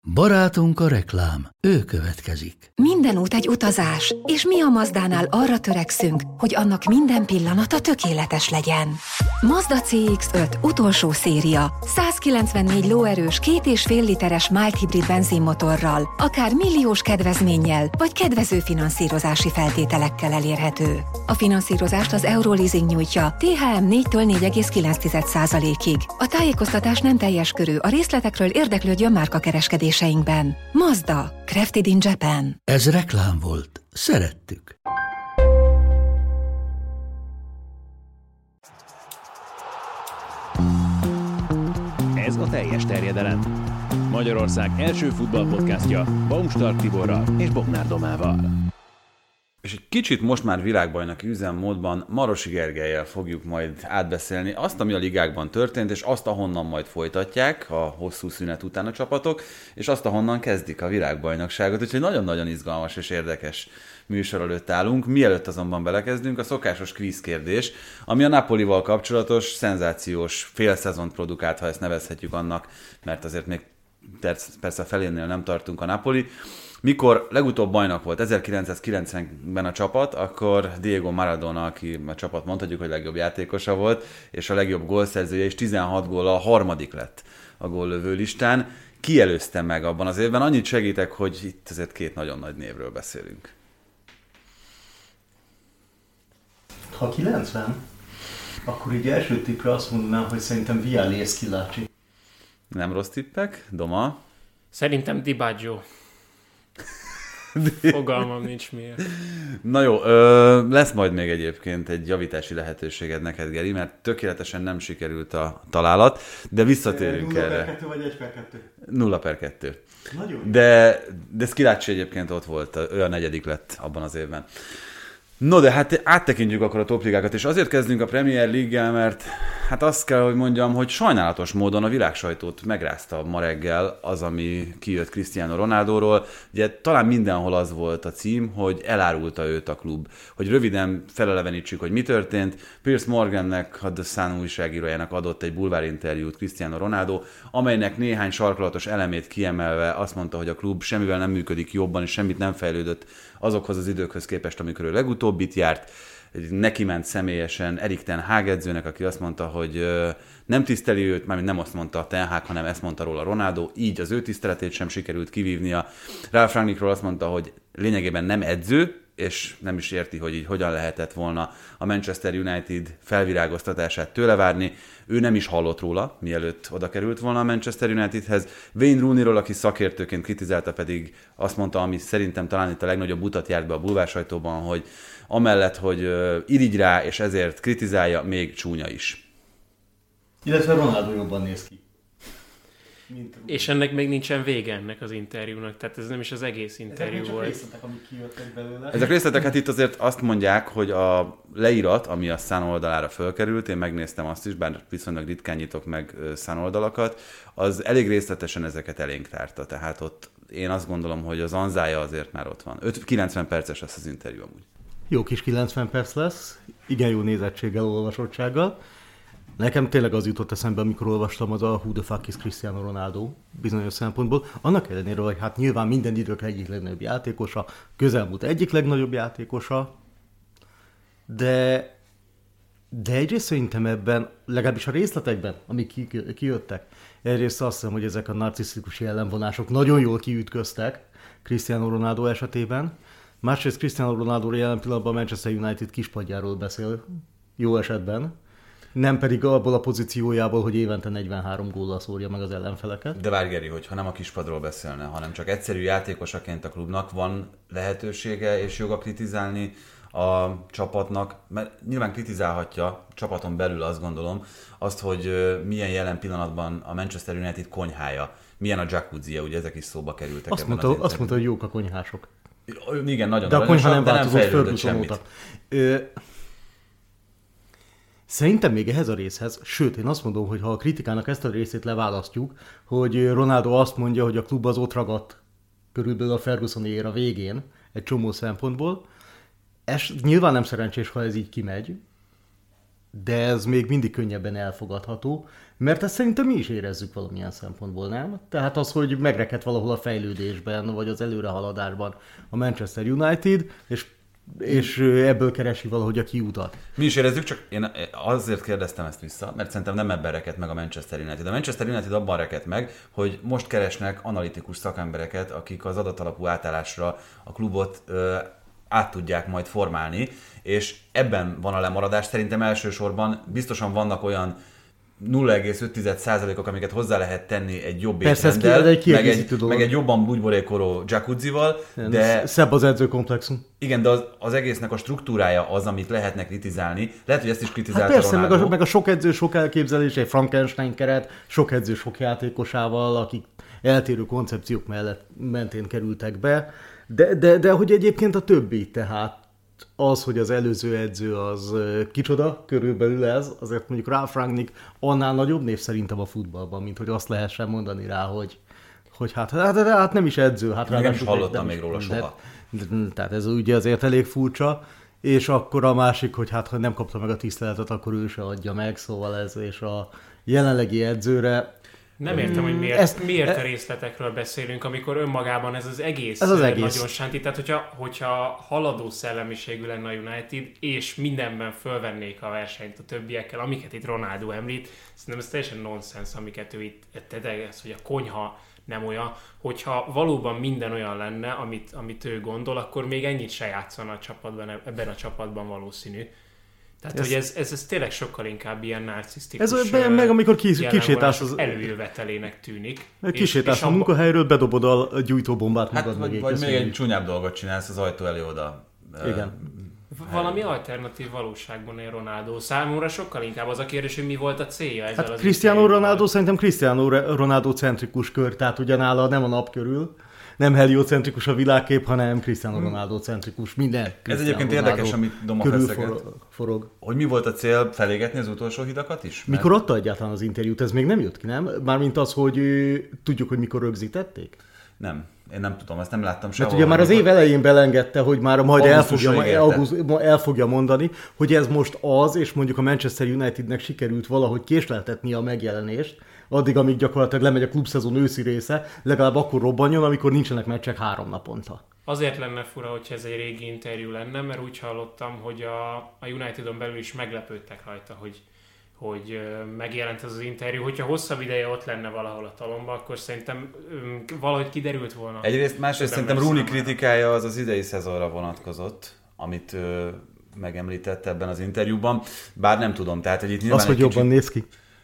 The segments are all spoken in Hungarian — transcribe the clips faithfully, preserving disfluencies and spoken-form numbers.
Barátunk a reklám, ő következik. Minden út egy utazás, és mi a Mazdánál arra törekszünk, hogy annak minden pillanata tökéletes legyen. Mazda cé iksz öt utolsó széria, százkilencvennégy lóerős, két és fél literes mild hibrid benzinmotorral, akár milliós kedvezménnyel, vagy kedvező finanszírozási feltételekkel elérhető. A finanszírozást az Euroleasing nyújtja té há em négytől négy egész kilenc százalékig. A tájékoztatás nem teljes körű, a részletekről érdeklődjön márkakereskedéseinkben. Mazda, crafted in Japan. Ez reklám volt. Szerettük. Ez a teljes terjedelem. Magyarország első futballpodcastja Baumstark Tiborral és Bognár Domával. És egy kicsit most már világbajnoki üzemmódban Marosi Gergellyel fogjuk majd átbeszélni azt, ami a ligákban történt, és azt, ahonnan majd folytatják a hosszú szünet után a csapatok, és azt, ahonnan kezdik a világbajnokságot. Úgyhogy nagyon-nagyon izgalmas és érdekes műsor előtt állunk. Mielőtt azonban belekezdünk, a szokásos kvíz kérdés, ami a Napolival kapcsolatos, szenzációs félszezont produkált, ha ezt nevezhetjük annak, mert azért még persze a felénél nem tartunk a Napoli. Mikor legutóbb bajnok volt ezerkilencszázkilencvenben a csapat, akkor Diego Maradona, aki a csapat mondhatjuk, hogy legjobb játékosa volt, és a legjobb gólszerzője, és tizenhat góllal a harmadik lett a góllövő listán. Ki előzte meg abban az évben? Annyit segítek, hogy itt azért két nagyon nagy névről beszélünk. Ha kilencven, akkor így első tippre azt mondanám, hogy szerintem Vialli Schillaci. Nem rossz tippek? Doma? Szerintem Di Baggio. Fogalmam nincs miért. Na jó, ö, lesz majd még egyébként egy javítási lehetőséged neked, Geri, mert tökéletesen nem sikerült a találat, de visszatérünk nulla erre. per kettő vagy egy per kettő? nulla per kettő. Nagyon De, de Schillaci egyébként ott volt, ő a negyedik lett abban az évben. No, de hát áttekintjük akkor a topligákat, és azért kezdünk a Premier League-gel, mert hát azt kell, hogy mondjam, hogy sajnálatos módon a világsajtót megrázta ma reggel az, ami kijött Cristiano Ronaldóról. Ugye talán mindenhol az volt a cím, hogy elárulta őt a klub. Hogy röviden felelevenítsük, hogy mi történt. Piers Morgannek, a The Sun újságírójának adott egy bulvárinterjút Cristiano Ronaldo, amelynek néhány sarkalatos elemét kiemelve azt mondta, hogy a klub semmivel nem működik jobban, és semmit nem fejlődött azokhoz az időkhöz képest, amikor ő legutóbbit járt. Neki ment személyesen Erik ten Hag edzőnek, aki azt mondta, hogy nem tiszteli őt, mármint nem azt mondta ten Hag, hanem ezt mondta róla Ronaldo, így az ő tiszteletét sem sikerült kivívnia. Ralf Rangnickról azt mondta, hogy lényegében nem edző, és nem is érti, hogy így hogyan lehetett volna a Manchester United felvirágoztatását tőle várni. Ő nem is hallott róla, mielőtt oda került volna a Manchester Unitedhez. Wayne Rooneyról, aki szakértőként kritizálta, pedig azt mondta, ami szerintem talán itt a legnagyobb utat járt be a bulvársajtóban, hogy amellett, hogy irigy rá, és ezért kritizálja, még csúnya is. Illetve Ronaldo jobban néz ki. És ennek még nincsen vége ennek az interjúnak, tehát ez nem is az egész interjú Ezek volt. Ezek részletek, amik kijöttek belőle. Ezek részletek, hát itt azért azt mondják, hogy a leírat, ami a Sun oldalára fölkerült, én megnéztem azt is, bár viszonylag ritkán nyitok meg Sun oldalakat, az elég részletesen ezeket elénk tárta, tehát ott én azt gondolom, hogy az anzája azért már ott van. öt, kilencven perces lesz az interjú amúgy. Jó kis kilencven perc lesz, igen jó nézettséggel, olvasottsággal. Nekem tényleg az jutott eszembe, amikor olvastam, az a Who the fuck is Cristiano Ronaldo bizonyos szempontból. Annak ellenére, hogy hát nyilván minden idők egyik legnagyobb játékosa, közelmúlt egyik legnagyobb játékosa, de, de egyrészt szerintem ebben, legalábbis a részletekben, amik ki, kijöttek, egyrészt azt hiszem, hogy ezek a narcisztikus jellemvonások nagyon jól kiütköztek Cristiano Ronaldo esetében. Másrészt Cristiano Ronaldo jelen pillanatban a Manchester United kispadjáról beszél, jó esetben. Nem pedig abból a pozíciójából, hogy évente negyvenhárom góllal szórja meg az ellenfeleket. De várj, Geri, hogyha nem a kispadról beszélne, hanem csak egyszerű játékosaként a klubnak van lehetősége és joga kritizálni a csapatnak, mert nyilván kritizálhatja csapaton belül, azt gondolom, azt, hogy milyen jelen pillanatban a Manchester United konyhája, milyen a jacuzzi-ja, ugye ezek is szóba kerültek. Azt mondta, azt mondta, hogy jók a konyhások. Igen, nagyon de a konyha nem változott Ferguson óta. Szerintem még ehhez a részhez, sőt, én azt mondom, hogy ha a kritikának ezt a részét leválasztjuk, hogy Ronaldo azt mondja, hogy a klub az ott ragadt körülbelül a Ferguson éra végén, egy csomó szempontból. Ez nyilván nem szerencsés, ha ez így kimegy, de ez még mindig könnyebben elfogadható, mert ezt szerintem mi is érezzük valamilyen szempontból, nem? Tehát az, hogy megrekedt valahol a fejlődésben, vagy az előrehaladásban a Manchester United, és, és ebből keresi valahogy a kiutat. Mi is érezzük, csak én azért kérdeztem ezt vissza, mert szerintem nem ebben rekedt meg a Manchester United. A Manchester United abban rekedt meg, hogy most keresnek analitikus szakembereket, akik az adatalapú átállásra a klubot ö, át tudják majd formálni, és ebben van a lemaradás. Szerintem elsősorban biztosan vannak olyan nulla egész öt százalékok, amiket hozzá lehet tenni egy jobb étrenddel, egy meg, egy, meg egy jobban bújborékoló jacuzzival, de... Szebb az edzőkomplexum. Igen, de az, az egésznek a struktúrája az, amit lehetne kritizálni. Lehet, hogy ezt is kritizálta hát persze, Ronaldo. Meg a, meg a sok edző, sok elképzelés, egy Frankenstein keret, sok edző, sok játékosával, akik eltérő koncepciók mellett mentén kerültek be, de, de, de hogy egyébként a többi, tehát az, hogy az előző edző az kicsoda, körülbelül ez, azért mondjuk Ralf Rangnick annál nagyobb név szerintem a futballban, mint hogy azt lehessen mondani rá, hogy, hogy hát, hát, hát nem is edző. Hát nem is hallottam még róla soha. De, tehát ez ugye azért elég furcsa, és akkor a másik, hogy hát ha nem kapta meg a tiszteletet, akkor ő se adja meg, szóval ez, és a jelenlegi edzőre. Nem értem, hogy miért, ezt, miért a részletekről beszélünk, amikor önmagában ez az egész, ez az egész. nagyon sánti. Tehát, hogyha, hogyha haladó szellemiségű lenne a United, és mindenben fölvennék a versenyt a többiekkel, amiket itt Ronaldo említ, szerintem ez teljesen nonsens, amiket ő itt tettegez, hogy a konyha nem olyan, hogyha valóban minden olyan lenne, amit, amit ő gondol, akkor még ennyit se játszana a csapatban, ebben a csapatban valószínű. Tehát, ez, hogy ez, ez, ez tényleg sokkal inkább ilyen narcisztikus. Ez be, meg amikor kis, kisétálsz az előjövetelének tűnik. Kisétálsz a munkahelyről, bedobod a gyújtóbombát hát, magad vagy, mögé. vagy még egy csúnyább dolgot csinálsz az ajtó elé oda. Igen. Valami alternatív valóságban él Ronaldo. Számomra sokkal inkább az a kérdés, hogy mi volt a célja ezzel hát az Cristiano Ronaldo szerintem Cristiano Ronaldo centrikus kör, tehát ugyanála nem a nap körül. Nem heliocentrikus a világkép, hanem Cristiano Ronaldo centrikus. Minden Ez egyébként Ronaldo érdekes, amit Doma feszeget. Forog. Hogy mi volt a cél, felégetni az utolsó hidakat is? Mert... Mikor adta egyáltalán az interjút? Ez még nem jött ki, nem? Mármint az, hogy tudjuk, hogy mikor rögzítették? Nem. Én nem tudom, ezt nem láttam sehol. Mert ugye már az év elején belengedte, hogy már majd el fogja, auguszt, el fogja mondani, hogy ez most az, és mondjuk a Manchester Unitednek sikerült valahogy késleltetni a megjelenést, addig, amíg gyakorlatilag lemegy a klubszezon őszi része, legalább akkor robbanjon, amikor nincsenek meccsek három naponta. Azért lenne fura, hogyha ez egy régi interjú lenne, mert úgy hallottam, hogy a, a Unitedon belül is meglepődtek rajta, hogy, hogy megjelent ez az interjú. Hogyha hosszabb ideje ott lenne valahol a talomba, akkor szerintem valahogy kiderült volna. Egyrészt, másrészt szerintem Rooney kritikája az az idei szezonra vonatkozott, amit ö, megemlített ebben az interjúban, bár nem tudom, tehát hogy itt nyilván az, hogy jobban kicsit... néz ki.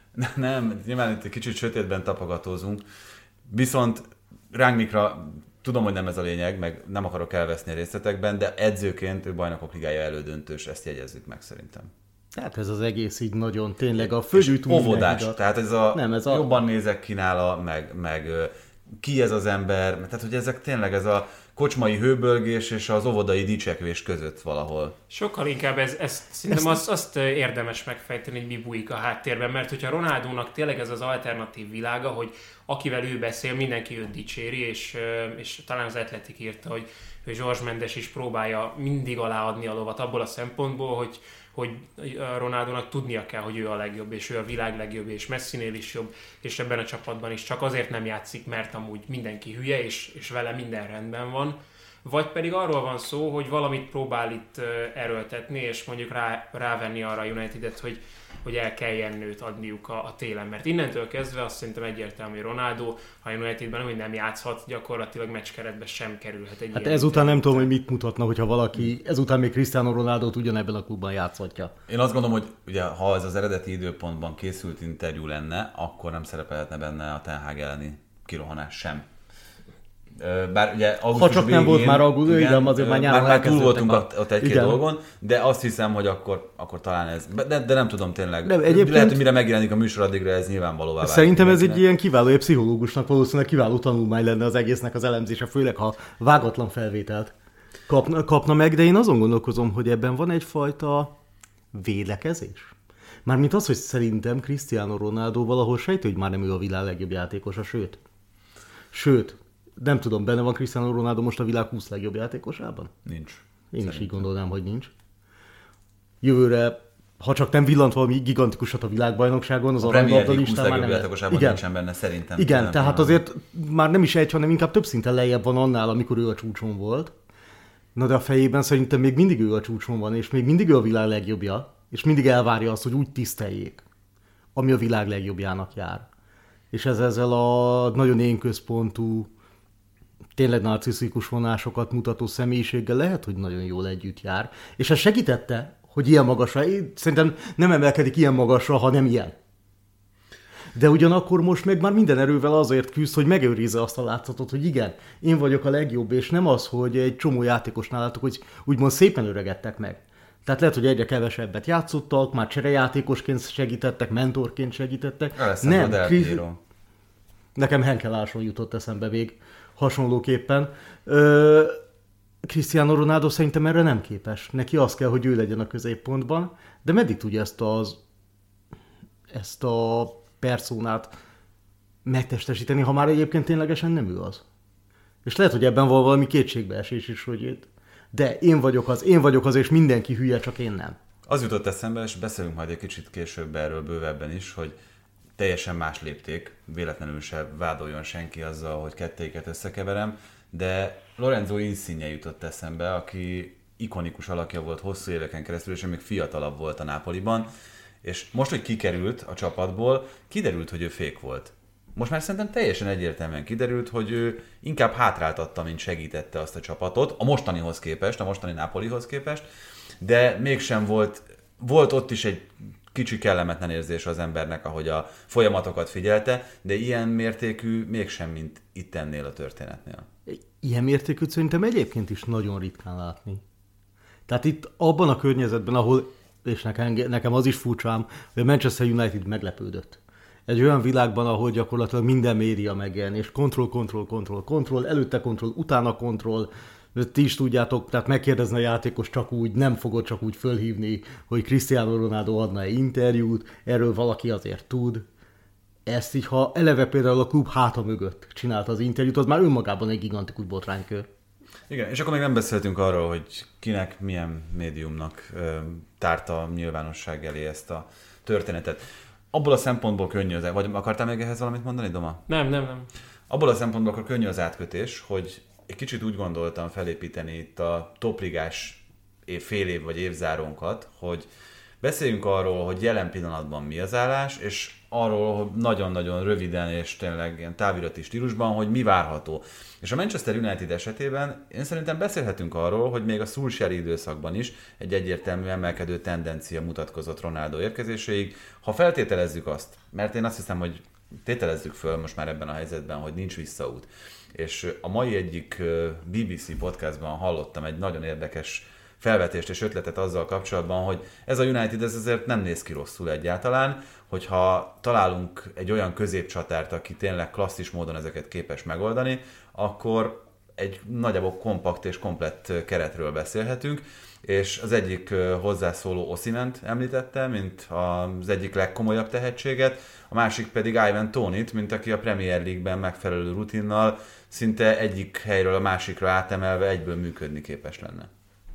Nem, nyilván itt egy kicsit sötétben tapogatózunk, viszont Rangnickra tudom, hogy nem ez a lényeg, meg nem akarok elveszni a részletekben, de edzőként ő Bajnokok Ligája elődöntős, ezt jegyezzük meg szerintem. Tehát ez az egész így nagyon tényleg a fölgyújtó óvodás, tehát ez a, nem, ez a jobban nézek kínála, meg, meg ki ez az ember, tehát hogy ezek tényleg ez a kocsmai hőbölgés és az óvodai dicsekvés között valahol. Sokkal inkább ez, ezt, szerintem azt, azt érdemes megfejteni, hogy mi bújik a háttérben, mert hogyha Ronaldónak tényleg ez az alternatív világa, hogy akivel ő beszél, mindenki őt dicséri, és, és talán az Athletic írta, hogy, hogy George Mendes is próbálja mindig aláadni a lovat abból a szempontból, hogy hogy Ronaldónak tudnia kell, hogy ő a legjobb, és ő a világ legjobb, és Messinél is jobb, és ebben a csapatban is csak azért nem játszik, mert amúgy mindenki hülye, és, és vele minden rendben van. Vagy pedig arról van szó, hogy valamit próbál itt erőltetni, és mondjuk rá, rávenni arra a Unitedet, hogy, hogy el kelljen nőt adniuk a, a télen. Mert innentől kezdve azt szerintem egyértelmű, hogy Ronaldo a Unitedben hogy nem játszhat, gyakorlatilag meccskeretbe sem kerülhet egy hát ilyen ezután nem tudom, hogy mit mutatna, hogyha valaki, ezután még Cristiano Ronaldot ugyanebben a klubban játszhatja. Én azt gondolom, hogy ugye, ha ez az eredeti időpontban készült interjú lenne, akkor nem szerepelhetne benne a Ten Hag elleni kirohanás sem. Bár ugye ha csak végén, nem volt már aggódó, igen, azért már nyáron már, már túl voltunk a... ott egy-két igen. dolgon, de azt hiszem, hogy akkor, akkor talán ez, de, de nem tudom tényleg. Nem, egyébként... Lehet, hogy mire megjelenik a műsor, addigra ez nyilvánvalóvá válik. Szerintem ez egy ilyen kiváló, egy pszichológusnak valószínűleg kiváló tanulmány lenne az egésznek az elemzése, főleg ha vágatlan felvételt kapna, kapna meg, de én azon gondolkozom, hogy ebben van egyfajta védekezés. Mármint az, hogy szerintem Cristiano Ronaldo valahol sejtő, hogy már nem ő a világ legjobb játékosa, sőt. Sőt, nem tudom, benne van Cristiano Ronaldo most a világ húsz legjobb játékosában? Nincs. Én szerintem is így gondolnám, hogy nincs. Jövőre, ha csak nem villant valami gigantikusat a világbajnokságon, az a aranylabda listán már nem lehet. Igen, nincsen benne szerintem. Igen, nem, tehát nem. azért már nem is egy, hanem inkább több szinten lejjebb van annál, amikor ő a csúcson volt. Na de a fejében szerintem még mindig ő a csúcson van, és még mindig ő a világ legjobbja, és mindig elvárja azt, hogy úgy tiszteljék, ami a világ legjobbjának jár. És ez ezzel a nagyon én központú, tényleg narcisztikus vonásokat mutató személyiséggel lehet, hogy nagyon jól együtt jár. És ez segítette, hogy ilyen magasra, én szerintem nem emelkedik ilyen magasra, ha nem ilyen. De ugyanakkor most meg már minden erővel azért küzd, hogy megőrizze azt a látszatot, hogy igen, én vagyok a legjobb, és nem az, hogy egy csomó játékos nálatok, hogy úgymond szépen öregedtek meg. Tehát lehet, hogy egyre kevesebbet játszottak, már cserejátékosként segítettek, mentorként segítettek. Nem, Chris... Nekem Henkel László jutott eszembe még hasonlóképpen. Ö... Cristiano Ronaldo szerintem erre nem képes. Neki az kell, hogy ő legyen a középpontban, de meddig tudja ezt az ezt a perszónát megtestesíteni, ha már egyébként ténylegesen nem ő az. És lehet, hogy ebben van valami kétségbeesés is, hogy de én vagyok az, én vagyok az, és mindenki hülye, csak én nem. Az jutott eszembe, és beszélünk majd egy kicsit később erről bővebben is, hogy teljesen más lépték, véletlenül se vádoljon senki azzal, hogy kettőiket összekeverem, de Lorenzo Insigne jutott eszembe, aki ikonikus alakja volt hosszú éveken keresztül, és még fiatalabb volt a Napoliban, és most, hogy kikerült a csapatból, kiderült, hogy ő fék volt. Most már szerintem teljesen egyértelműen kiderült, hogy ő inkább hátráltatta, mint segítette azt a csapatot, a mostanihoz képest, a mostani Napolihoz képest, de mégsem volt, volt ott is egy kicsi kellemetlen érzés az embernek, ahogy a folyamatokat figyelte, de ilyen mértékű mégsem, mint itt ennél a történetnél. Ilyen mértékű szerintem egyébként is nagyon ritkán látni. Tehát itt abban a környezetben, ahol, és nekem, nekem az is furcsám, hogy a Manchester United meglepődött. Egy olyan világban, ahol gyakorlatilag minden média megjelen, és kontroll, kontroll, kontroll, kontroll, előtte kontroll, utána kontroll, ti is tudjátok, tehát megkérdezni a játékos csak úgy, nem fogod csak úgy fölhívni, hogy Cristiano Ronaldo adna-e interjút, erről valaki azért tud. Ezt így, ha eleve például a klub háta mögött csinálta az interjút, az már önmagában egy gigantikus botránykör. Igen, és akkor még nem beszéltünk arról, hogy kinek, milyen médiumnak ö, tárta nyilvánosság elé ezt a történetet. Abból a szempontból könnyű az... Vagy akartál még ehhez valamit mondani, Doma? Nem, nem, nem. Abból a szempontból akkor könnyű az átkötés, hogy egy kicsit úgy gondoltam felépíteni itt a topligás év, fél év vagy évzárónkat, hogy beszéljünk arról, hogy jelen pillanatban mi az állás, és arról, hogy nagyon-nagyon röviden és tényleg ilyen távirati stílusban, hogy mi várható. És a Manchester United esetében én szerintem beszélhetünk arról, hogy még a Solskjaer időszakban is egy egyértelmű emelkedő tendencia mutatkozott Ronaldo érkezéséig. Ha feltételezzük azt, mert én azt hiszem, hogy tételezzük föl most már ebben a helyzetben, hogy nincs visszaút. És a mai egyik bé bé cé podcastban hallottam egy nagyon érdekes felvetést és ötletet azzal kapcsolatban, hogy ez a United ez azért nem néz ki rosszul egyáltalán, hogyha találunk egy olyan középcsatárt, aki tényleg klasszis módon ezeket képes megoldani, akkor egy nagyobb kompakt és komplett keretről beszélhetünk, és az egyik hozzászóló Osimhent említette, mint az egyik legkomolyabb tehetséget, a másik pedig Ivan Toneyt, mint aki a Premier League-ben megfelelő rutinnal szinte egyik helyről a másikra átemelve egyből működni képes lenne.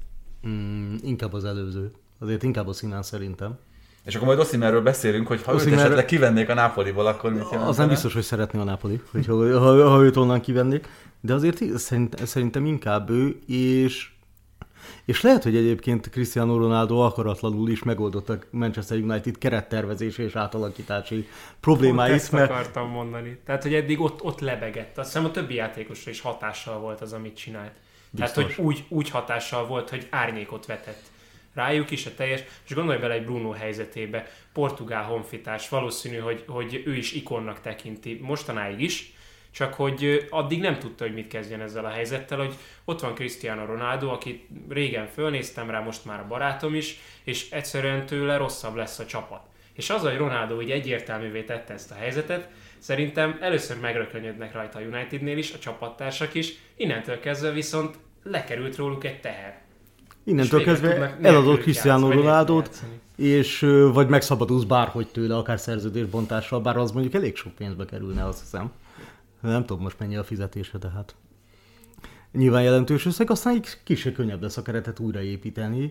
Mm, inkább az előző. Azért inkább Osimhen szerintem. És akkor majd Osimhenről beszélünk, hogy ha Osimhenről... őt esetleg kivennék a Napoliból, akkor mit jelentene? Az nem biztos, hogy szeretné a Napoli, hogy ha, ha, ha őt onnan kivennék. De azért szerint, szerintem inkább ő, és, és lehet, hogy egyébként Cristiano Ronaldo akaratlanul is megoldotta Manchester United kerettervezési és átalakítási problémáit. Pont ezt mert... akartam mondani. Tehát, hogy eddig ott, ott lebegett. Azt hiszem a többi játékosra is hatással volt az, amit csinált. Biztos. Tehát, hogy úgy, úgy hatással volt, hogy árnyékot vetett rájuk is a teljes, és gondolj bele egy Bruno helyzetébe, portugál honfitárs, valószínű, hogy, hogy ő is ikonnak tekinti mostanáig is, csak hogy addig nem tudta, hogy mit kezdjen ezzel a helyzettel, hogy ott van Cristiano Ronaldo, akit régen fölnéztem rá, most már a barátom is, és egyszerűen tőle rosszabb lesz a csapat. És az, hogy Ronaldo így egyértelművé tette ezt a helyzetet, szerintem először megrökönyödnek rajta a Unitednél is, a csapattársak is, innentől kezdve viszont lekerült róluk egy teher. Innentől kezdve eladott Cristiano Ronaldót, és vagy megszabadulsz bárhogy tőle, akár szerződésbontással, bár az mondjuk elég sok pénzbe kerülne, azt hiszem. Nem tudom most mennyi a fizetése, de hát nyilván jelentős összeg, aztán így kicsit könnyebb lesz a keretet újraépíteni.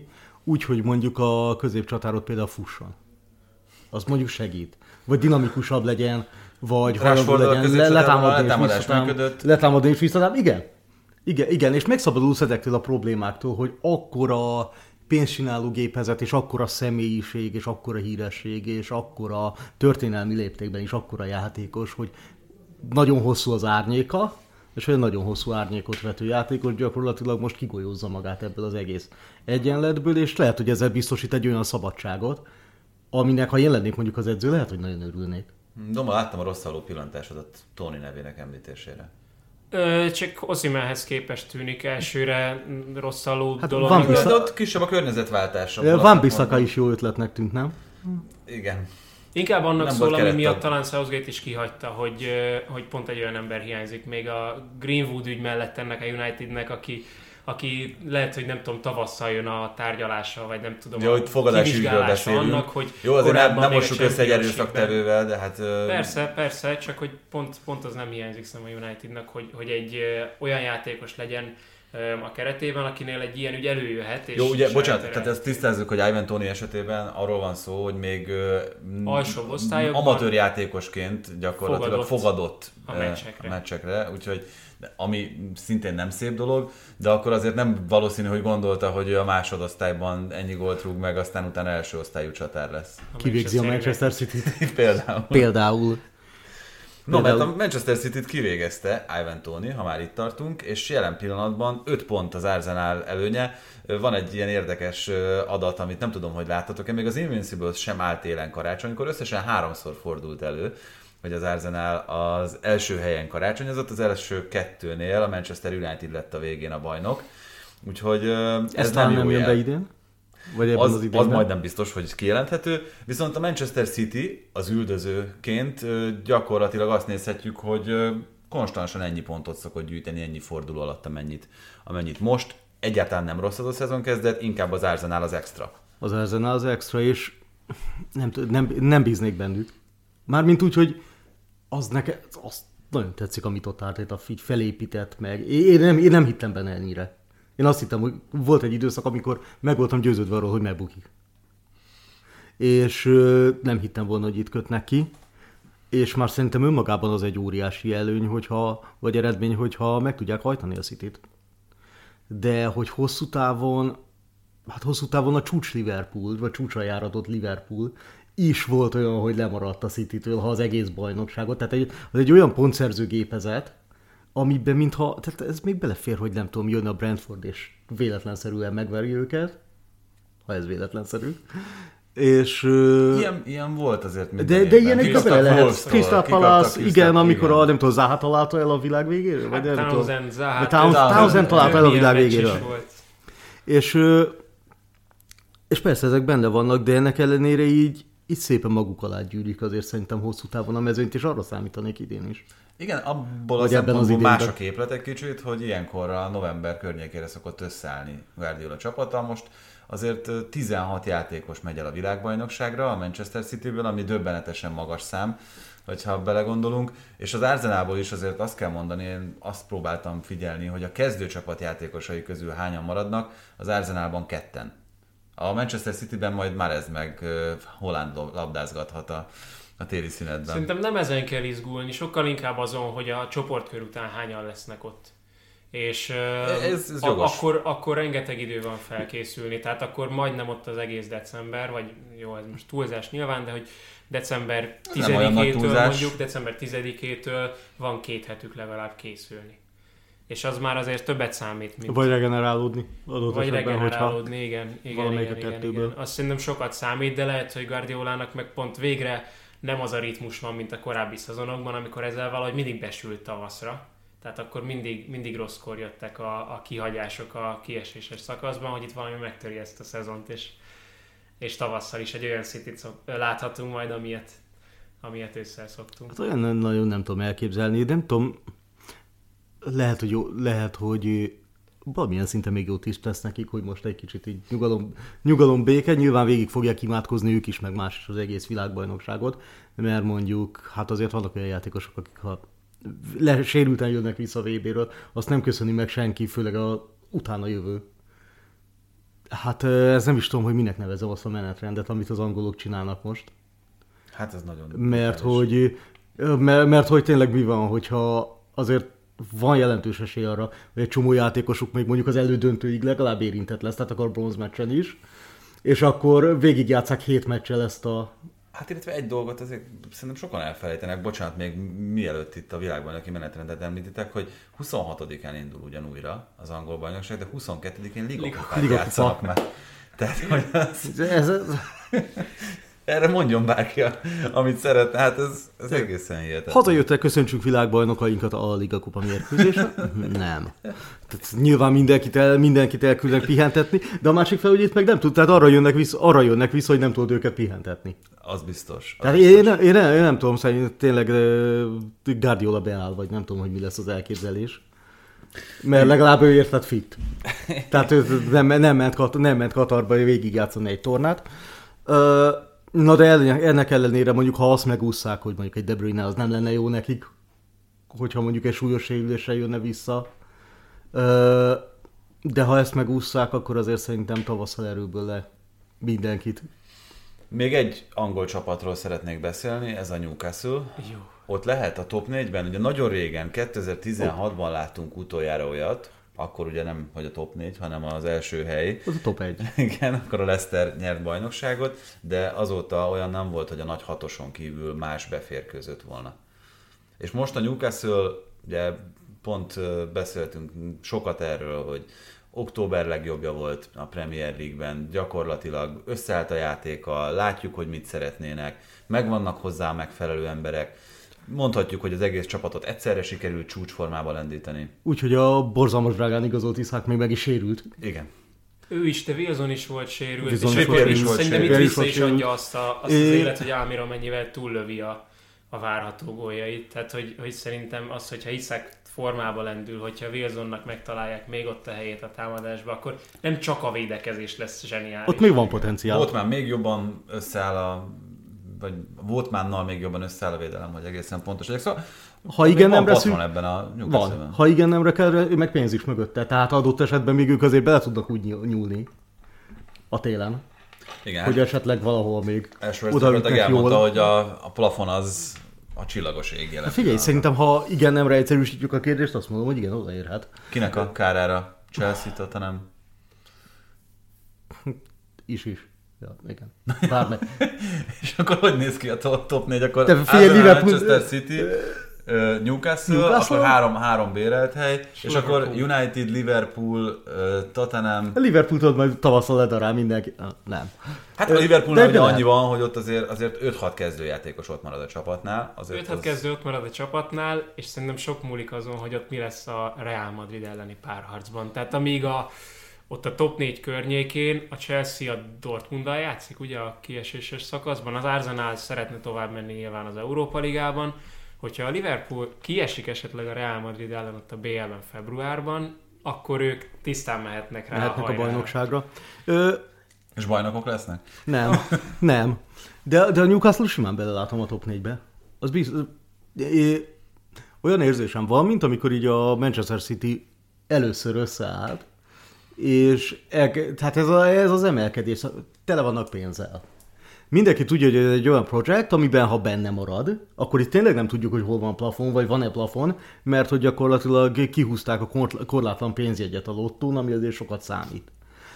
úgy, hogy mondjuk a középcsatárot például fusson. Az mondjuk segít. Vagy dinamikusabb legyen, vagy hajlandó legyen, le, letámadni és visszatám, letámadni és visszatám. Igen. Igen, igen, és megszabadulsz ezektől a problémáktól, hogy akkora pénzcsináló gépezet, és akkora személyiség, és akkora híresség, és akkora történelmi léptékben is akkora játékos, hogy nagyon hosszú az árnyéka, és olyan nagyon hosszú árnyékot vető játékos gyakorlatilag most kigolyózza magát ebből az egész egyenletből, és lehet, hogy ezzel biztosít egy olyan szabadságot, aminek, ha én lennék mondjuk az edző, lehet, hogy nagyon örülnék. Doma, láttam a rosszalló pillantásodat Tony nevének említésére. Ö, csak Osimhenhez képest tűnik elsőre rosszalló hát dolog. Van De ott kisebb a környezetváltása. Van Bissaka is jó ötletnek tűnt, nem? Igen. Inkább annak nem szól, ami miatt talán Southgate is kihagyta, hogy, hogy pont egy olyan ember hiányzik még a Greenwood ügy mellett ennek a Unitednek, aki, aki lehet, hogy nem tudom, tavasszal jön a tárgyalása, vagy nem tudom, jó, hogy fogadási ügyről beszélünk. Annak, hogy jó, azért nem, nem mossuk össze egy erőszaktevővel, de hát... Persze, persze, csak hogy pont, pont az nem hiányzik szerintem a Unitednak, hogy, hogy egy olyan játékos legyen a keretében, akinél egy ilyen ügy előjöhet. És jó, ugye, bocsánat, tehát ezt tisztázzuk, hogy Ivan Toney esetében arról van szó, hogy még amatőr játékosként gyakorlatilag fogadott, fogadott a meccsekre. A meccsekre, úgyhogy ami szintén nem szép dolog, de akkor azért nem valószínű, hogy gondolta, hogy ő a másodosztályban ennyi gólt rúg meg, aztán utána első osztályú csatár lesz. A Kivégzi a Manchester City-t. Például. Például. No, mert a Manchester City-t kivégezte Ivan Toney, ha már itt tartunk, és jelen pillanatban öt pont az Arsenal előnye. Van egy ilyen érdekes adat, amit nem tudom, hogy láttatok-e, még az Invincibles sem állt élen karácsonykor, összesen háromszor fordult elő, hogy az Arsenal az első helyen karácsonyozott, az első kettőnél a Manchester United lett a végén a bajnok. Úgyhogy ez, ez nem, nem jön be idén? Vagy az, az, az majdnem biztos, hogy kijelenthető. Viszont a Manchester City az üldözőként gyakorlatilag azt nézhetjük, hogy konstansan ennyi pontot szokott gyűjteni, ennyi forduló alatt, amennyit, amennyit most. Egyáltalán nem rossz az a szezon kezdet, inkább az Arsenal az extra. Az Arsenal az extra, és nem, nem, nem bíznék bennük. Mármint úgy, hogy az neked, azt nagyon tetszik, amit ott Arteta így felépített meg. Én nem, én nem hittem benne ennyire. Én azt hittem, hogy volt egy időszak, amikor meg voltam győződve arról, hogy megbukik. És ö, nem hittem volna, hogy itt kötnek ki. És már szerintem önmagában az egy óriási előny, hogyha, vagy eredmény, hogyha meg tudják hajtani a Cityt. De hogy hosszú távon, hát hosszú távon a csúcs Liverpool, vagy csúcsra járatott Liverpool is volt olyan, hogy lemaradt a Citytől, ha az egész bajnokságot. Tehát egy, az egy olyan pontszerző gépezet, amiben mintha, tehát ez még belefér, hogy nem tudom, jön a Brentford és véletlenszerűen megveri őket, ha ez véletlenszerű. És, ilyen, ilyen volt azért minden de, évben. de ilyenek bele lehet. Crystal Palace, igen, amikor igen. a, nem tudom, Zaha találta el a világ végéről? Hát Townsend, Zaha. Townsend találta el a világ végéről. És, és persze ezek benne vannak, de ennek ellenére így, így szépen maguk alá gyűlik azért szerintem hosszú távon a mezőnyt, és arra számítanék idén is. Igen, abból a szempontból más a képlet egy kicsit, hogy ilyenkor a november környékére szokott összeállni Guardiola csapata. Most azért tizenhat játékos megy el a világbajnokságra a Manchester Cityből, ami döbbenetesen magas szám, hogyha belegondolunk. És az Arsenalból is azért azt kell mondani, én azt próbáltam figyelni, hogy a kezdőcsapat játékosai közül hányan maradnak, az Arsenalban ketten. A Manchester Cityben majd Mahrez meg Haaland labdázgathat a a téli szünetben. Szerintem nem ezen kell izgulni, sokkal inkább azon, hogy a csoportkör után hányan lesznek ott. És ez, ez a, akkor, akkor rengeteg idő van felkészülni, tehát akkor majdnem ott az egész december, vagy jó, ez most túlzás nyilván, de hogy december tizedikétől mondjuk, december tizedikétől van két hetük legalább készülni. És az már azért többet számít, mint... Vagy regenerálódni. Adott vagy esetben, regenerálódni, igen. igen, igen, igen, igen. Azt szerintem sokat számít, de lehet, hogy Guardiolának meg pont végre nem az a ritmus van, mint a korábbi szezonokban, amikor ezzel valahogy mindig besült tavaszra. Tehát akkor mindig, mindig rosszkor jöttek a, a kihagyások a kieséses szakaszban, hogy itt valami megtöri ezt a szezont, és, és tavasszal is egy olyan Cityt szok, láthatunk majd, amilyet, amilyet ősszel szoktunk. Hát olyan nagyon nem tudom elképzelni, nem tudom, lehet, hogy, jó, lehet, hogy valamilyen szinten még jót is tesz nekik, hogy most egy kicsit így nyugalom, nyugalom béke, nyilván végig fogják imádkozni ők is, meg más is az egész világbajnokságot, mert mondjuk, hát azért vannak olyan játékosok, akik ha le, sérülten jönnek vissza a vé béről, azt nem köszöni meg senki, főleg a utána jövő Hát ez nem is tudom, hogy minek nevezem azt a menetrendet, amit az angolok csinálnak most. Hát ez nagyon... Mert hogy, mert, mert hogy tényleg mi van, hogyha azért van jelentős esély arra, hogy egy csomó játékosuk még mondjuk az elődöntőig legalább érintett lesz, tehát akkor bronzmeccsen is, és akkor végigjátszák hét meccsel ezt a... Hát illetve egy dolgot azért szerintem sokan elfelejtenek, bocsánat, még mielőtt itt a világbajnoki menetrendet említitek, hogy huszonhatodikán indul ugyan újra az angol bajnokság, de huszonkettedikén ligakupát játszanak már. Tehát, hogy az... ez, ez... Erre mondjon bárki, amit szeret, hát ez, ez egészen hihetetlen. Hazajöttek, köszöntsük világbajnokainkat a Liga Kupa mérkőzésre? Nem. Tehát nyilván mindenkit, el, mindenkit elküldnek pihentetni, de a másik fel, hogy itt meg nem tud, tehát arra jönnek vissza, arra jönnek vissza, hogy nem tudod őket pihentetni. Az biztos. Az tehát biztos. Én, én, én, nem, én nem tudom, szerintem tényleg Guardiola beáll, vagy nem tudom, hogy mi lesz az elképzelés. Mert legalább ő érted fit. Tehát ő nem, nem, ment, nem ment Katarba végigjátszani egy tornát. Na de ennek ellenére mondjuk, ha azt megússzák, hogy mondjuk egy De Bruyne az nem lenne jó nekik, hogyha mondjuk egy súlyos sérülésre jönne vissza. De ha ezt megússzák, akkor azért szerintem tavasszal erőből le mindenkit. Még egy angol csapatról szeretnék beszélni, ez a Newcastle. Jó. Ott lehet a top négyben, ugye nagyon régen, kétezer-tizenhatban láttunk utoljára olyat, akkor ugye nem, hogy a top négy, hanem az első hely. Az a top egy. Igen, akkor a Leicester nyert bajnokságot, de azóta olyan nem volt, hogy a nagy hatoson kívül más beférkőzött volna. És most a Newcastle, ugye pont beszéltünk sokat erről, hogy október legjobbja volt a Premier League-ben, gyakorlatilag összeállt a játéka, látjuk, hogy mit szeretnének, megvannak hozzá megfelelő emberek. Mondhatjuk, hogy az egész csapatot egyszerre sikerült csúcsformába lendíteni. Úgyhogy a borzalmas drágán igazolt Iszák még meg is sérült. Igen. Ő is, de Wilson is volt sérült, Wilson és is akkor is is, volt szerintem sérült. itt vissza is sérült. adja azt, a, azt az élet, hogy Almira mennyivel túllövi a, a várható góljait. Tehát, hogy, hogy szerintem az, hogyha Iszák formába lendül, hogyha Wilsonnak megtalálják még ott a helyét a támadásba, akkor nem csak a védekezés lesz zseniális. Ott még van potenciál. Volt már még jobban összeáll a vagy Votmánnal még jobban összeáll a védelem, hogy egészen pontos legyek. Szóval ha igen nem reszünk, ebben a van. Ha igen nemre kell, meg pénz is mögötte. Tehát adott esetben még ők azért bele tudnak úgy nyúlni a télen. Igen. Hogy esetleg valahol még odaütnek jól. Elmondta, hogy a, a plafon az a csillagos ég jelen. Hát figyelj, szerintem ha igen nemre egyszerűsítjük a kérdést, azt mondom, hogy igen, odaérhet. Kinek a kárára? Chelsea-t, hanem? Is is. Ja, igen. Bármely. És akkor hogy néz ki a top négy? Akkor Te figyelj, Manchester City, uh, Newcastle, Newcastle, akkor három, három bérelt hely, és, és akkor United, Liverpool, uh, Tottenham. A Liverpool tudod majd tavasszal ledarál mindenki. Ah, nem. Hát a Liverpoolnál ugye annyi van, hogy ott azért, azért öt-hat kezdőjátékos ott marad a csapatnál. öt-hat az... kezdő ott marad a csapatnál, és szerintem sok múlik azon, hogy ott mi lesz a Real Madrid elleni párharcban. Tehát amíg a ott a top négy környékén a Chelsea a Dortmunddal játszik, ugye a kieséses szakaszban, az Arsenal szeretne tovább menni nyilván az Európa Ligában, hogyha a Liverpool kiesik esetleg a Real Madrid ellen ott a bé el-ben februárban, akkor ők tisztán mehetnek rá mehetnek a, a bajnokságra. Ö... És bajnokok lesznek? Nem, nem. De, de a Newcastle simán belelátom a top négybe. Az biztos... É... Olyan érzésem van, mint amikor így a Manchester City először összeállt, és el, tehát ez, a, ez az emelkedés, tele vannak pénzzel. Mindenki tudja, hogy ez egy olyan projekt, amiben ha benne marad, akkor itt tényleg nem tudjuk, hogy hol van plafon, vagy van-e plafon, mert hogy gyakorlatilag kihúzták a korlátlan pénzjegyet a lottón, ami azért sokat számít.